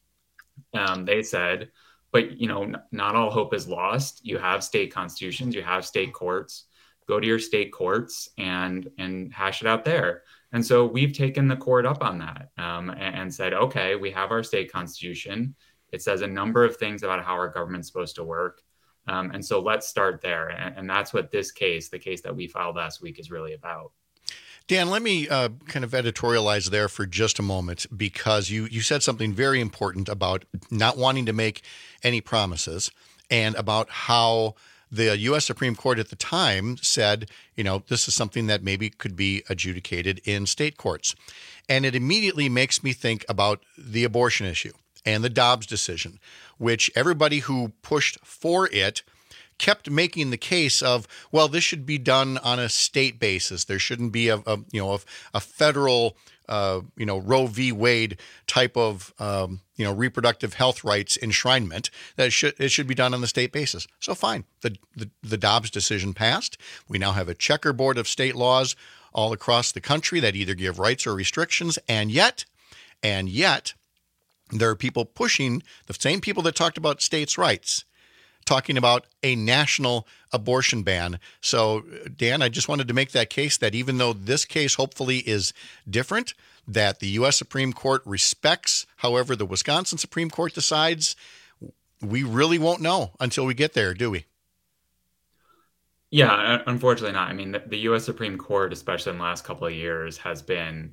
Um, they said, but, you know, n- not all hope is lost. You have state constitutions, you have state courts. Go to your state courts and and hash it out there. And so we've taken the court up on that um, and, and said, okay, we have our state constitution. It says a number of things about how our government's supposed to work. Um, and so let's start there. And, and that's what this case, the case that we filed last week, is really about. Dan, let me uh, kind of editorialize there for just a moment, because you, you said something very important about not wanting to make any promises, and about how the U S Supreme Court at the time said, you know, this is something that maybe could be adjudicated in state courts. And it immediately makes me think about the abortion issue and the Dobbs decision, which everybody who pushed for it kept making the case of, well, this should be done on a state basis. There shouldn't be a, a you know, a, a federal, uh, you know, Roe v. Wade type of, um, you know, reproductive health rights enshrinement. That it should it should be done on the state basis. So fine, the, the the Dobbs decision passed. We now have a checkerboard of state laws all across the country that either give rights or restrictions, and yet, and yet, there are people pushing, the same people that talked about states' rights, talking about a national abortion ban. So, Dan, I just wanted to make that case that even though this case hopefully is different, that the U S Supreme Court respects however the Wisconsin Supreme Court decides. We really won't know until we get there, do we? Yeah, unfortunately not. I mean, the, the U S Supreme Court, especially in the last couple of years, has been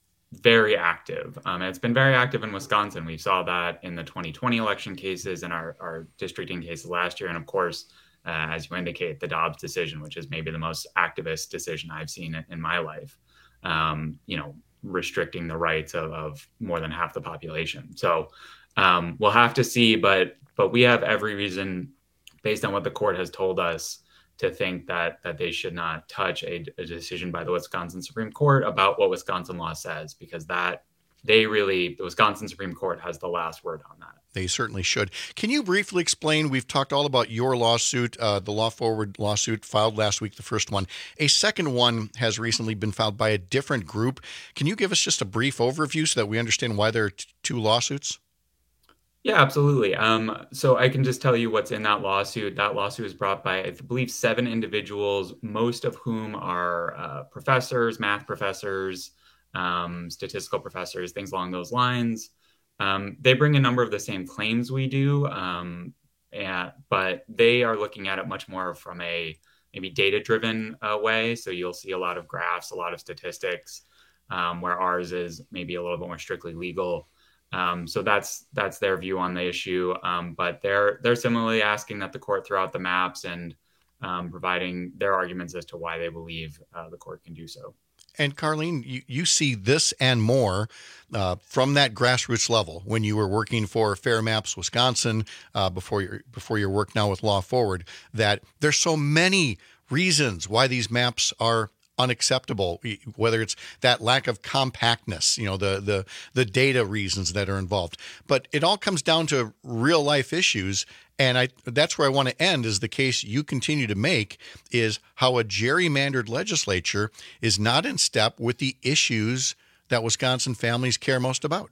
very active. Um, and it's been very active in Wisconsin. We saw that in the twenty twenty election cases and our, our districting cases last year. And of course, uh, as you indicate, the Dobbs decision, which is maybe the most activist decision I've seen in, in my life, um, you know, restricting the rights of, of more than half the population. So um, we'll have to see, but but we have every reason, based on what the court has told us, to think that that they should not touch a, a decision by the Wisconsin Supreme Court about what Wisconsin law says, because that they really, the Wisconsin Supreme Court has the last word on that. They certainly should. Can you briefly explain, we've talked all about your lawsuit, uh, the Law Forward lawsuit filed last week, the first one. A second one has recently been filed by a different group. Can you give us just a brief overview so that we understand why there are t- two lawsuits? Yeah, absolutely. Um, so I can just tell you what's in that lawsuit. That lawsuit was brought by, I believe, seven individuals, most of whom are uh, professors, math professors, um, statistical professors, things along those lines. Um, they bring a number of the same claims we do, um, and, but they are looking at it much more from a maybe data-driven uh, way. So you'll see a lot of graphs, a lot of statistics, um, where ours is maybe a little bit more strictly legal. Um, so that's that's their view on the issue. Um, but they're they're similarly asking that the court throw out the maps and um, providing their arguments as to why they believe uh, the court can do so. And Carlene, you, you see this and more uh, from that grassroots level when you were working for Fair Maps Wisconsin uh, before your before your work now with Law Forward, that there's so many reasons why these maps are unacceptable, whether it's that lack of compactness, you know, the the the data reasons that are involved. But it all comes down to real life issues. And I that's where I want to end, is the case you continue to make is how a gerrymandered legislature is not in step with the issues that Wisconsin families care most about.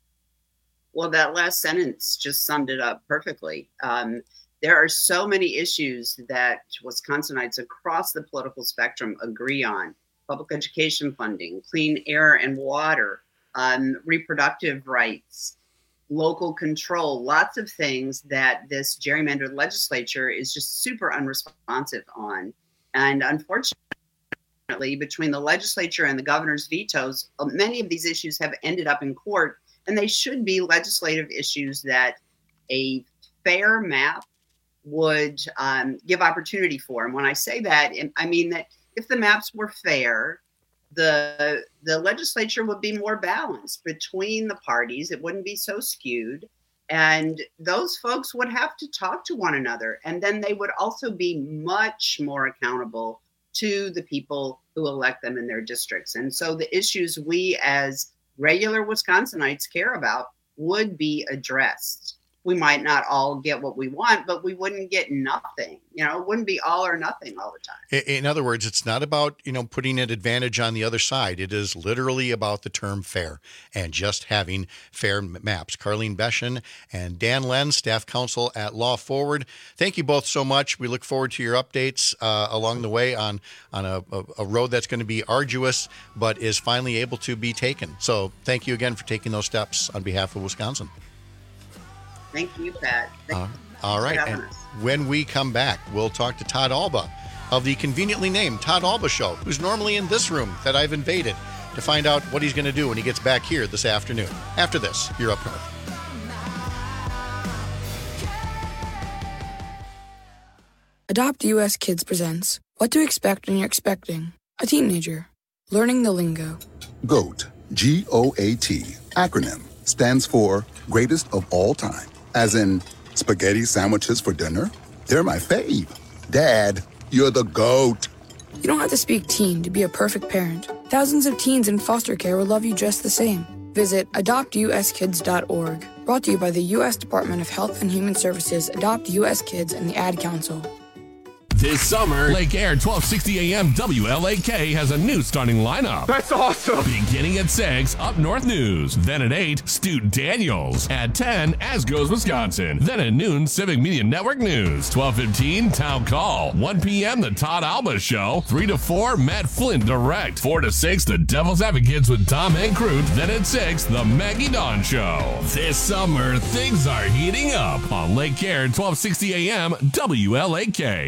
Well, that last sentence just summed it up perfectly. Um, There are so many issues that Wisconsinites across the political spectrum agree on: public education funding, clean air and water, um, reproductive rights, local control, lots of things that this gerrymandered legislature is just super unresponsive on. And unfortunately, between the legislature and the governor's vetoes, many of these issues have ended up in court, and they should be legislative issues that a fair map would um, give opportunity for. And when I say that, I mean that if the maps were fair, the the legislature would be more balanced between the parties. It wouldn't be so skewed. And those folks would have to talk to one another. And then they would also be much more accountable to the people who elect them in their districts. And so the issues we as regular Wisconsinites care about would be addressed. We might not all get what we want, but we wouldn't get nothing. You know, it wouldn't be all or nothing all the time. In other words, it's not about, you know, putting an advantage on the other side. It is literally about the term fair and just having fair maps. Carlene Beschen and Dan Lenz, staff counsel at Law Forward, thank you both so much. We look forward to your updates uh, along the way on, on a, a road that's going to be arduous, but is finally able to be taken. So thank you again for taking those steps on behalf of Wisconsin. Thank you, Pat. Thank Uh, all right. And us. when we come back, we'll talk to Todd Alba of the conveniently named Todd Alba Show, who's normally in this room that I've invaded, to find out what he's going to do when he gets back here this afternoon. After this, you're up north. Adopt U S Kids presents What to Expect When You're Expecting a Teenager. Learning the lingo. GOAT, G O A T, acronym, stands for Greatest of All Time. As in, spaghetti sandwiches for dinner? They're my fave. Dad, you're the GOAT. You don't have to speak teen to be a perfect parent. Thousands of teens in foster care will love you just the same. Visit adopt u s kids dot org. Brought to you by the U S Department of Health and Human Services, Adopt U S Kids, and the Ad Council. This summer, Lake Air twelve sixty A M W L A K has a new starting lineup. That's awesome! Beginning at six, Up North News. Then at eight, Stu Daniels. At ten, As Goes Wisconsin. Then at noon, Civic Media Network News. twelve fifteen, Town Call. one p.m., The Todd Alba Show. three to four, Matt Flynn Direct. four to six, The Devil's Advocates with Tom Hankroot. Then at six, The Maggie Dawn Show. This summer, things are heating up on Lake Air twelve sixty A M W L A K.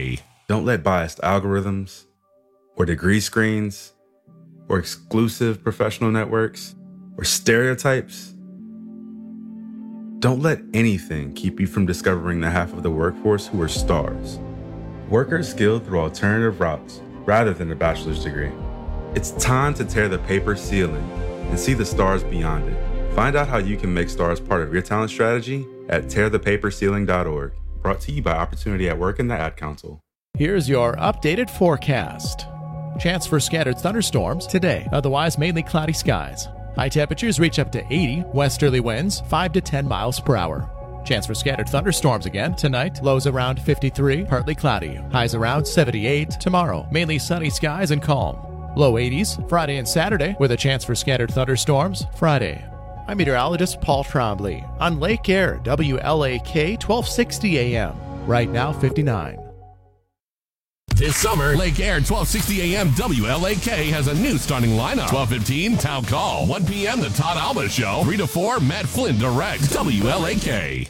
Don't let biased algorithms or degree screens or exclusive professional networks or stereotypes. Don't let anything keep you from discovering the half of the workforce who are stars. Workers skilled through alternative routes rather than a bachelor's degree. It's time to tear the paper ceiling and see the stars beyond it. Find out how you can make stars part of your talent strategy at tear the paper ceiling dot org. Brought to you by Opportunity at Work and the Ad Council. Here's your updated forecast. Chance for scattered thunderstorms today, otherwise mainly cloudy skies. High temperatures reach up to eighty, westerly winds five to ten miles per hour. Chance for scattered thunderstorms again tonight, lows around fifty-three, partly cloudy. Highs around seventy-eight. Tomorrow, mainly sunny skies and calm. Low eighties Friday and Saturday with a chance for scattered thunderstorms Friday. I'm meteorologist Paul Trombley on Lake Air, W L A K twelve sixty A M. Right now fifty-nine. This summer, Lake Air twelve sixty A M W L A K has a new starting lineup. twelve fifteen Town Call. one p.m. The Todd Alba Show. three to four Matt Flynn directs W L A K.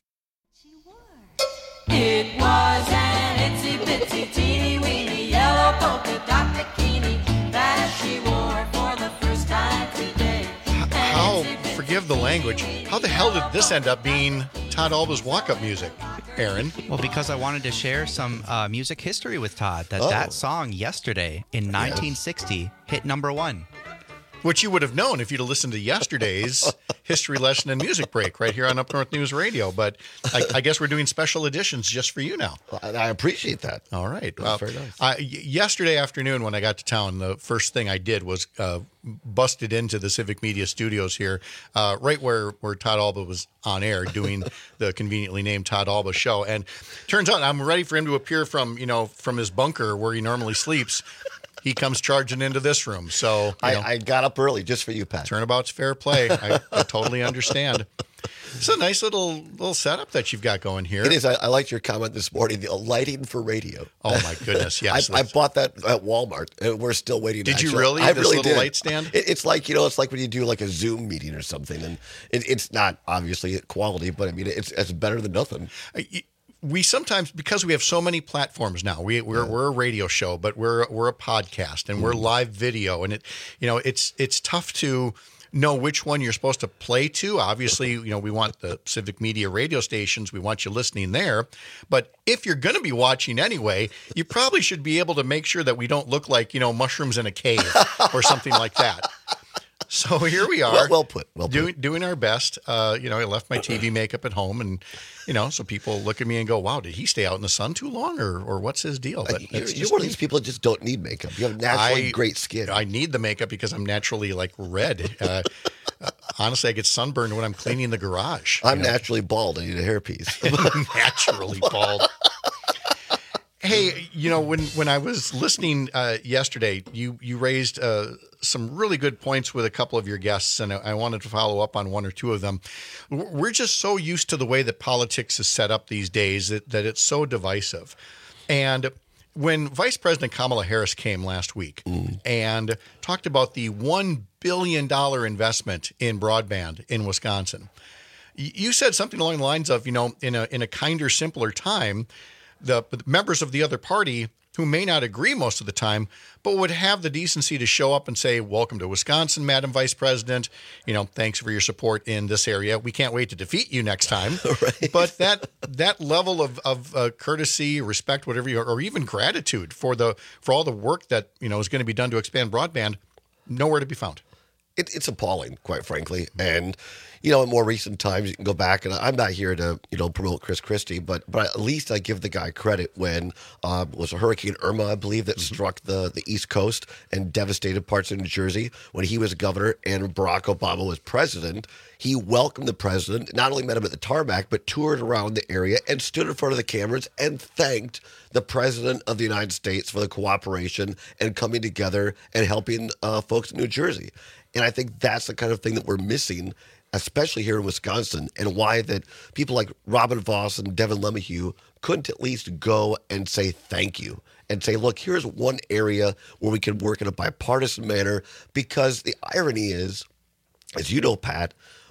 It was an itsy bitsy teeny weeny yellow polka dot bikini that she wore for the first time today. How, forgive the language, how the hell did this end up being Todd Alba's walk-up music, Aaron? Well, because I wanted to share some uh, music history with Todd, that Oh. that song Yesterday in nineteen sixty hit number one. Which you would have known if you'd have listened to yesterday's history lesson and music break right here on Up North News Radio. But I, I guess we're doing special editions just for you now. I appreciate that. All right. That's very nice. I, y- yesterday afternoon when I got to town, the first thing I did was uh, busted into the Civic Media Studios here, uh, right where, where Todd Alba was on air doing the conveniently named Todd Alba Show. And turns out I'm ready for him to appear from, you know, from his bunker where he normally sleeps. He comes charging into this room. So you I, know, I got up early just for you, Pat. Turnabout's fair play. I, I totally understand. It's a nice little little setup that you've got going here. It is. I, I liked your comment this morning, the lighting for radio. Oh, my goodness, yes. I, I bought that at Walmart, and we're still waiting. Did you actually. really? I This really little did. light stand? It, it's like, you know, it's like when you do like a Zoom meeting or something, and it, it's not obviously quality, but I mean, it's it's better than nothing. We sometimes, because we have so many platforms now, we, we're we're a radio show, but we're we're a podcast and we're live video, and it, you know, it's it's tough to know which one you're supposed to play to. Obviously, you know, we want the Civic Media radio stations, we want you listening there, but if you're going to be watching anyway, you probably should be able to make sure that we don't look like, you know, mushrooms in a cave or something like that. So here we are. Well, well put. Well put. Doing doing our best. Uh, you know, I left my T V makeup at home, and you know, so people look at me and go, "Wow, did he stay out in the sun too long, or or what's his deal?" But You're, it's you're just one of me. these people that just don't need makeup. You have naturally I- great skin. I need the makeup because I'm naturally like red. Uh, uh, honestly, I get sunburned when I'm cleaning the garage. I'm you know? naturally bald. I need a hairpiece. naturally bald. Hey, you know, when, when I was listening uh, yesterday, you you raised uh, some really good points with a couple of your guests, and I, I wanted to follow up on one or two of them. We're just so used to the way that politics is set up these days that, that it's so divisive. And when Vice President Kamala Harris came last week Mm. and talked about the one billion dollars investment in broadband in Wisconsin, y- you said something along the lines of, you know, in a in a kinder, simpler time, the members of the other party who may not agree most of the time, but would have the decency to show up and say, "Welcome to Wisconsin, Madam Vice President. You know, thanks for your support in this area. We can't wait to defeat you next time." Right. But that that level of of uh, courtesy, respect, whatever, you, or even gratitude for the for all the work that you know is going to be done to expand broadband, nowhere to be found. It, it's appalling, quite frankly. And, you know, in more recent times, you can go back, and I'm not here to, you know, promote Chris Christie, but but at least I give the guy credit when uh, it was a Hurricane Irma, I believe, that struck the, the East Coast and devastated parts of New Jersey. When he was governor and Barack Obama was president, he welcomed the president, not only met him at the tarmac, but toured around the area and stood in front of the cameras and thanked the president of the United States for the cooperation and coming together and helping uh, folks in New Jersey. And I think that's the kind of thing that we're missing, especially here in Wisconsin, and why that people like Robin Voss and Devin LeMahieu couldn't at least go and say thank you and say, look, here's one area where we can work in a bipartisan manner, because the irony is, as you know, Pat,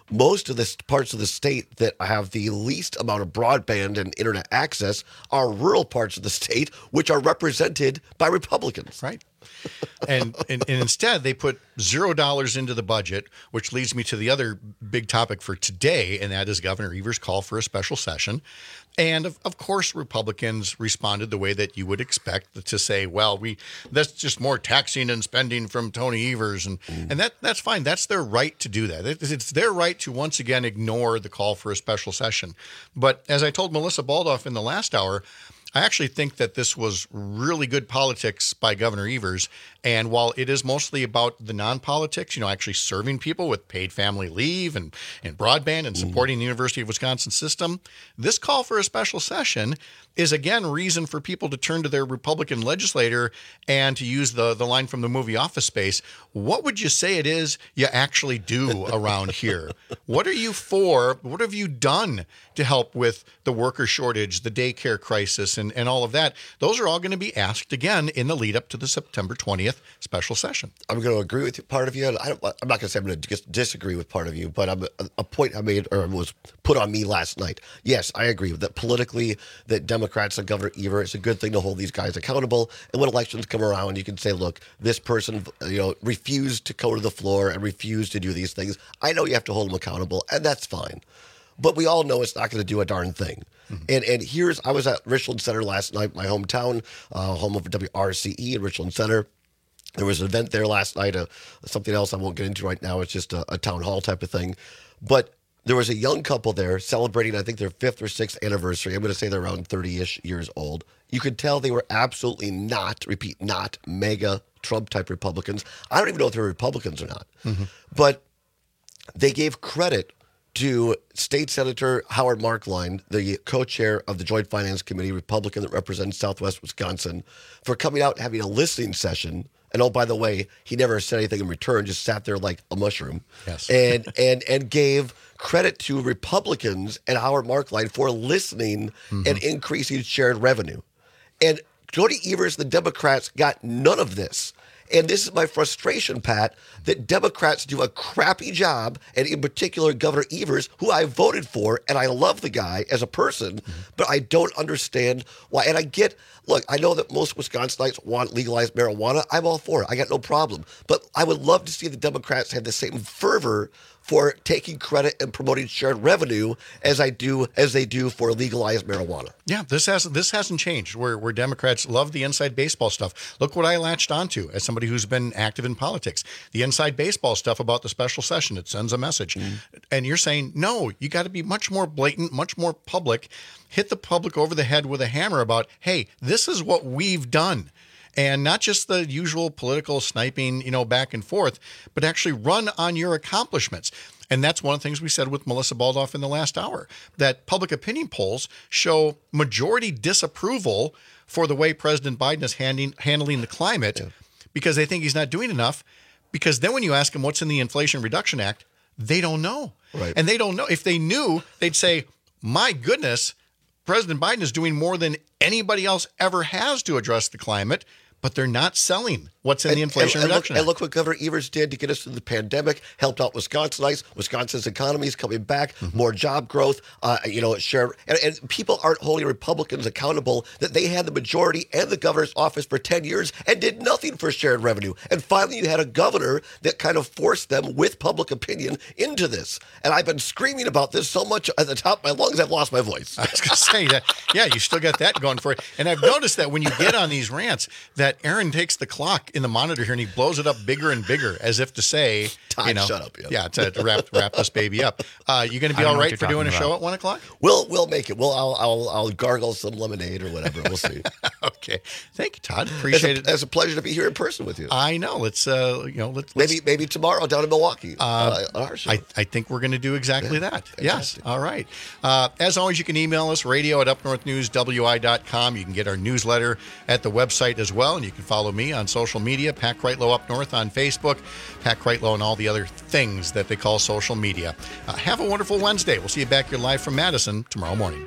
most of the s- parts of the state that have the least amount of broadband and internet access are rural parts of the state, which are represented by Republicans. Right. And, and and instead they put zero dollars into the budget, which leads me to the other big topic for today, and that is Governor Evers' call for a special session. And of, of course, Republicans responded the way that you would expect, to say, well, we that's just more taxing and spending from Tony Evers. And, and that that's fine. That's their right to do that. It- It's their right to once again ignore the call for a special session. But as I told Melissa Baldoff in the last hour, I actually think that this was really good politics by Governor Evers. And while it is mostly about the non-politics, you know, actually serving people with paid family leave and, and broadband and supporting the University of Wisconsin system, this call for a special session is, again, reason for people to turn to their Republican legislator and to use the, the line from the movie Office Space. What would you say it is you actually do around here? What are you for? What have you done to help with the worker shortage, the daycare crisis, and, and all of that? Those are all going to be asked again in the lead up to the September twentieth special session. I'm going to agree with you, part of you. I don't, I'm not going to say I'm going to dis- disagree with part of you, but I'm, a, a point I made or was put on me last night. Yes, I agree that politically, that Democrats and Governor Evers, it's a good thing to hold these guys accountable. And when elections come around, you can say, look, this person, you know, refused to go to the floor and refused to do these things. I know you have to hold them accountable, and that's fine. But we all know it's not going to do a darn thing. Mm-hmm. And and here's, I was at Richland Center last night, my hometown, uh, home of W R C E in Richland Center. There was an event there last night, uh, something else I won't get into right now. It's just a, a town hall type of thing. But there was a young couple there celebrating, I think, their fifth or sixth anniversary. I'm going to say they're around thirty-ish years old. You could tell they were absolutely not, repeat, not mega Trump-type Republicans. I don't even know if they're Republicans or not. Mm-hmm. But they gave credit to State Senator Howard Markline, the co-chair of the Joint Finance Committee, Republican that represents Southwest Wisconsin, for coming out and having a listening session. And oh, by the way, he never said anything in return, just sat there like a mushroom. Yes. And and and gave credit to Republicans and Howard Markline for listening mm-hmm. and increasing shared revenue. And Tony Evers, the Democrats, got none of this. And this is my frustration, Pat, that Democrats do a crappy job, and in particular, Governor Evers, who I voted for, and I love the guy as a person, mm-hmm. but I don't understand why. And I get, look, I know that most Wisconsinites want legalized marijuana. I'm all for it. I got no problem. But I would love to see the Democrats have the same fervor for taking credit and promoting shared revenue as I do as they do for legalized marijuana. Yeah, this has this hasn't changed. Where where Democrats love the inside baseball stuff. Look what I latched onto as somebody who's been active in politics. The inside baseball stuff about the special session. It sends a message. Mm. And you're saying, no, you got to be much more blatant, much more public. Hit the public over the head with a hammer about, hey, this is what we've done. And not just the usual political sniping, you know, back and forth, but actually run on your accomplishments. And that's one of the things we said with Melissa Baldoff in the last hour, that public opinion polls show majority disapproval for the way President Biden is handing, handling the climate yeah. because they think he's not doing enough. Because then when you ask them what's in the Inflation Reduction Act, they don't know. Right. And they don't know. If they knew, they'd say, my goodness, President Biden is doing more than anybody else ever has to address the climate, but they're not selling what's in and, the Inflation and, and Reduction look, Act. And look what Governor Evers did to get us through the pandemic, helped out Wisconsinites. Wisconsin's economy is coming back, mm-hmm. more job growth, uh, you know, share. And, and people aren't holding Republicans accountable that they had the majority and the governor's office for ten years and did nothing for shared revenue. And finally, you had a governor that kind of forced them with public opinion into this. And I've been screaming about this so much at the top of my lungs, I've lost my voice. I was going to say that. Yeah, you still got that going for it. And I've noticed that when you get on these rants, that Aaron takes the clock in the monitor here and he blows it up bigger and bigger as if to say, Todd, you know, shut up. Yeah, yeah to, to wrap wrap this baby up. Uh, you going to be all right for doing a about. show at one o'clock? We'll we'll make it. We'll I'll I'll, I'll gargle some lemonade or whatever. We'll see. Okay, thank you, Todd. Appreciate it's a, it. It's a pleasure to be here in person with you. I know. Let's uh, you know, let's, maybe let's, maybe tomorrow down in Milwaukee. Uh, uh, our show. I I think we're going to do exactly yeah, that. fantastic. Yes. All right. Uh, as always, you can email us radio at up north news w i dot com. You can get our newsletter at the website as well, and you can follow me on social media. Pat Kreitlow Up North on Facebook, Pat Kreitlow and all the other things that they call social media. Uh, have a wonderful Wednesday. We'll see you back here live from Madison tomorrow morning.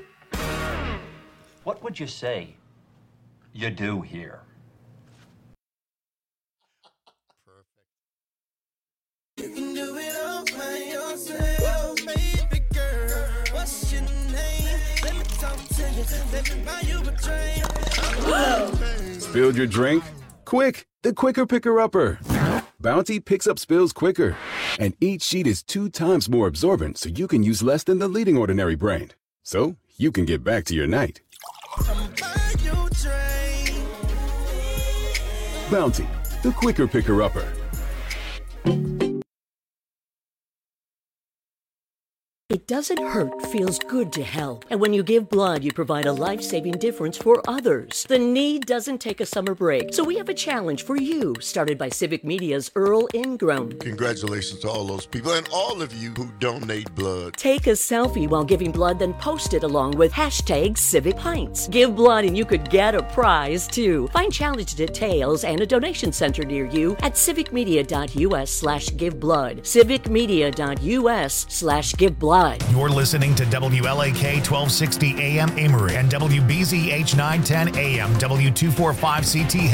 What would you say you do here? You can do it all by yourself. Spilled your drink? Quick, the quicker picker-upper. Bounty picks up spills quicker. And each sheet is two times more absorbent, so you can use less than the leading ordinary brand. So you can get back to your night. Bounty, the quicker picker-upper. It doesn't hurt, feels good to help. And when you give blood, you provide a life-saving difference for others. The need doesn't take a summer break. So we have a challenge for you, started by Civic Media's Earl Ingram. Congratulations to all those people and all of you who donate blood. Take a selfie while giving blood, then post it along with hashtag Civic Pints. Give blood and you could get a prize, too. Find challenge details and a donation center near you at civicmedia.us slash give blood. civicmedia.us slash give blood. You're listening to W L A K twelve sixty A M Amory and W B Z H nine ten A M W two forty-five C T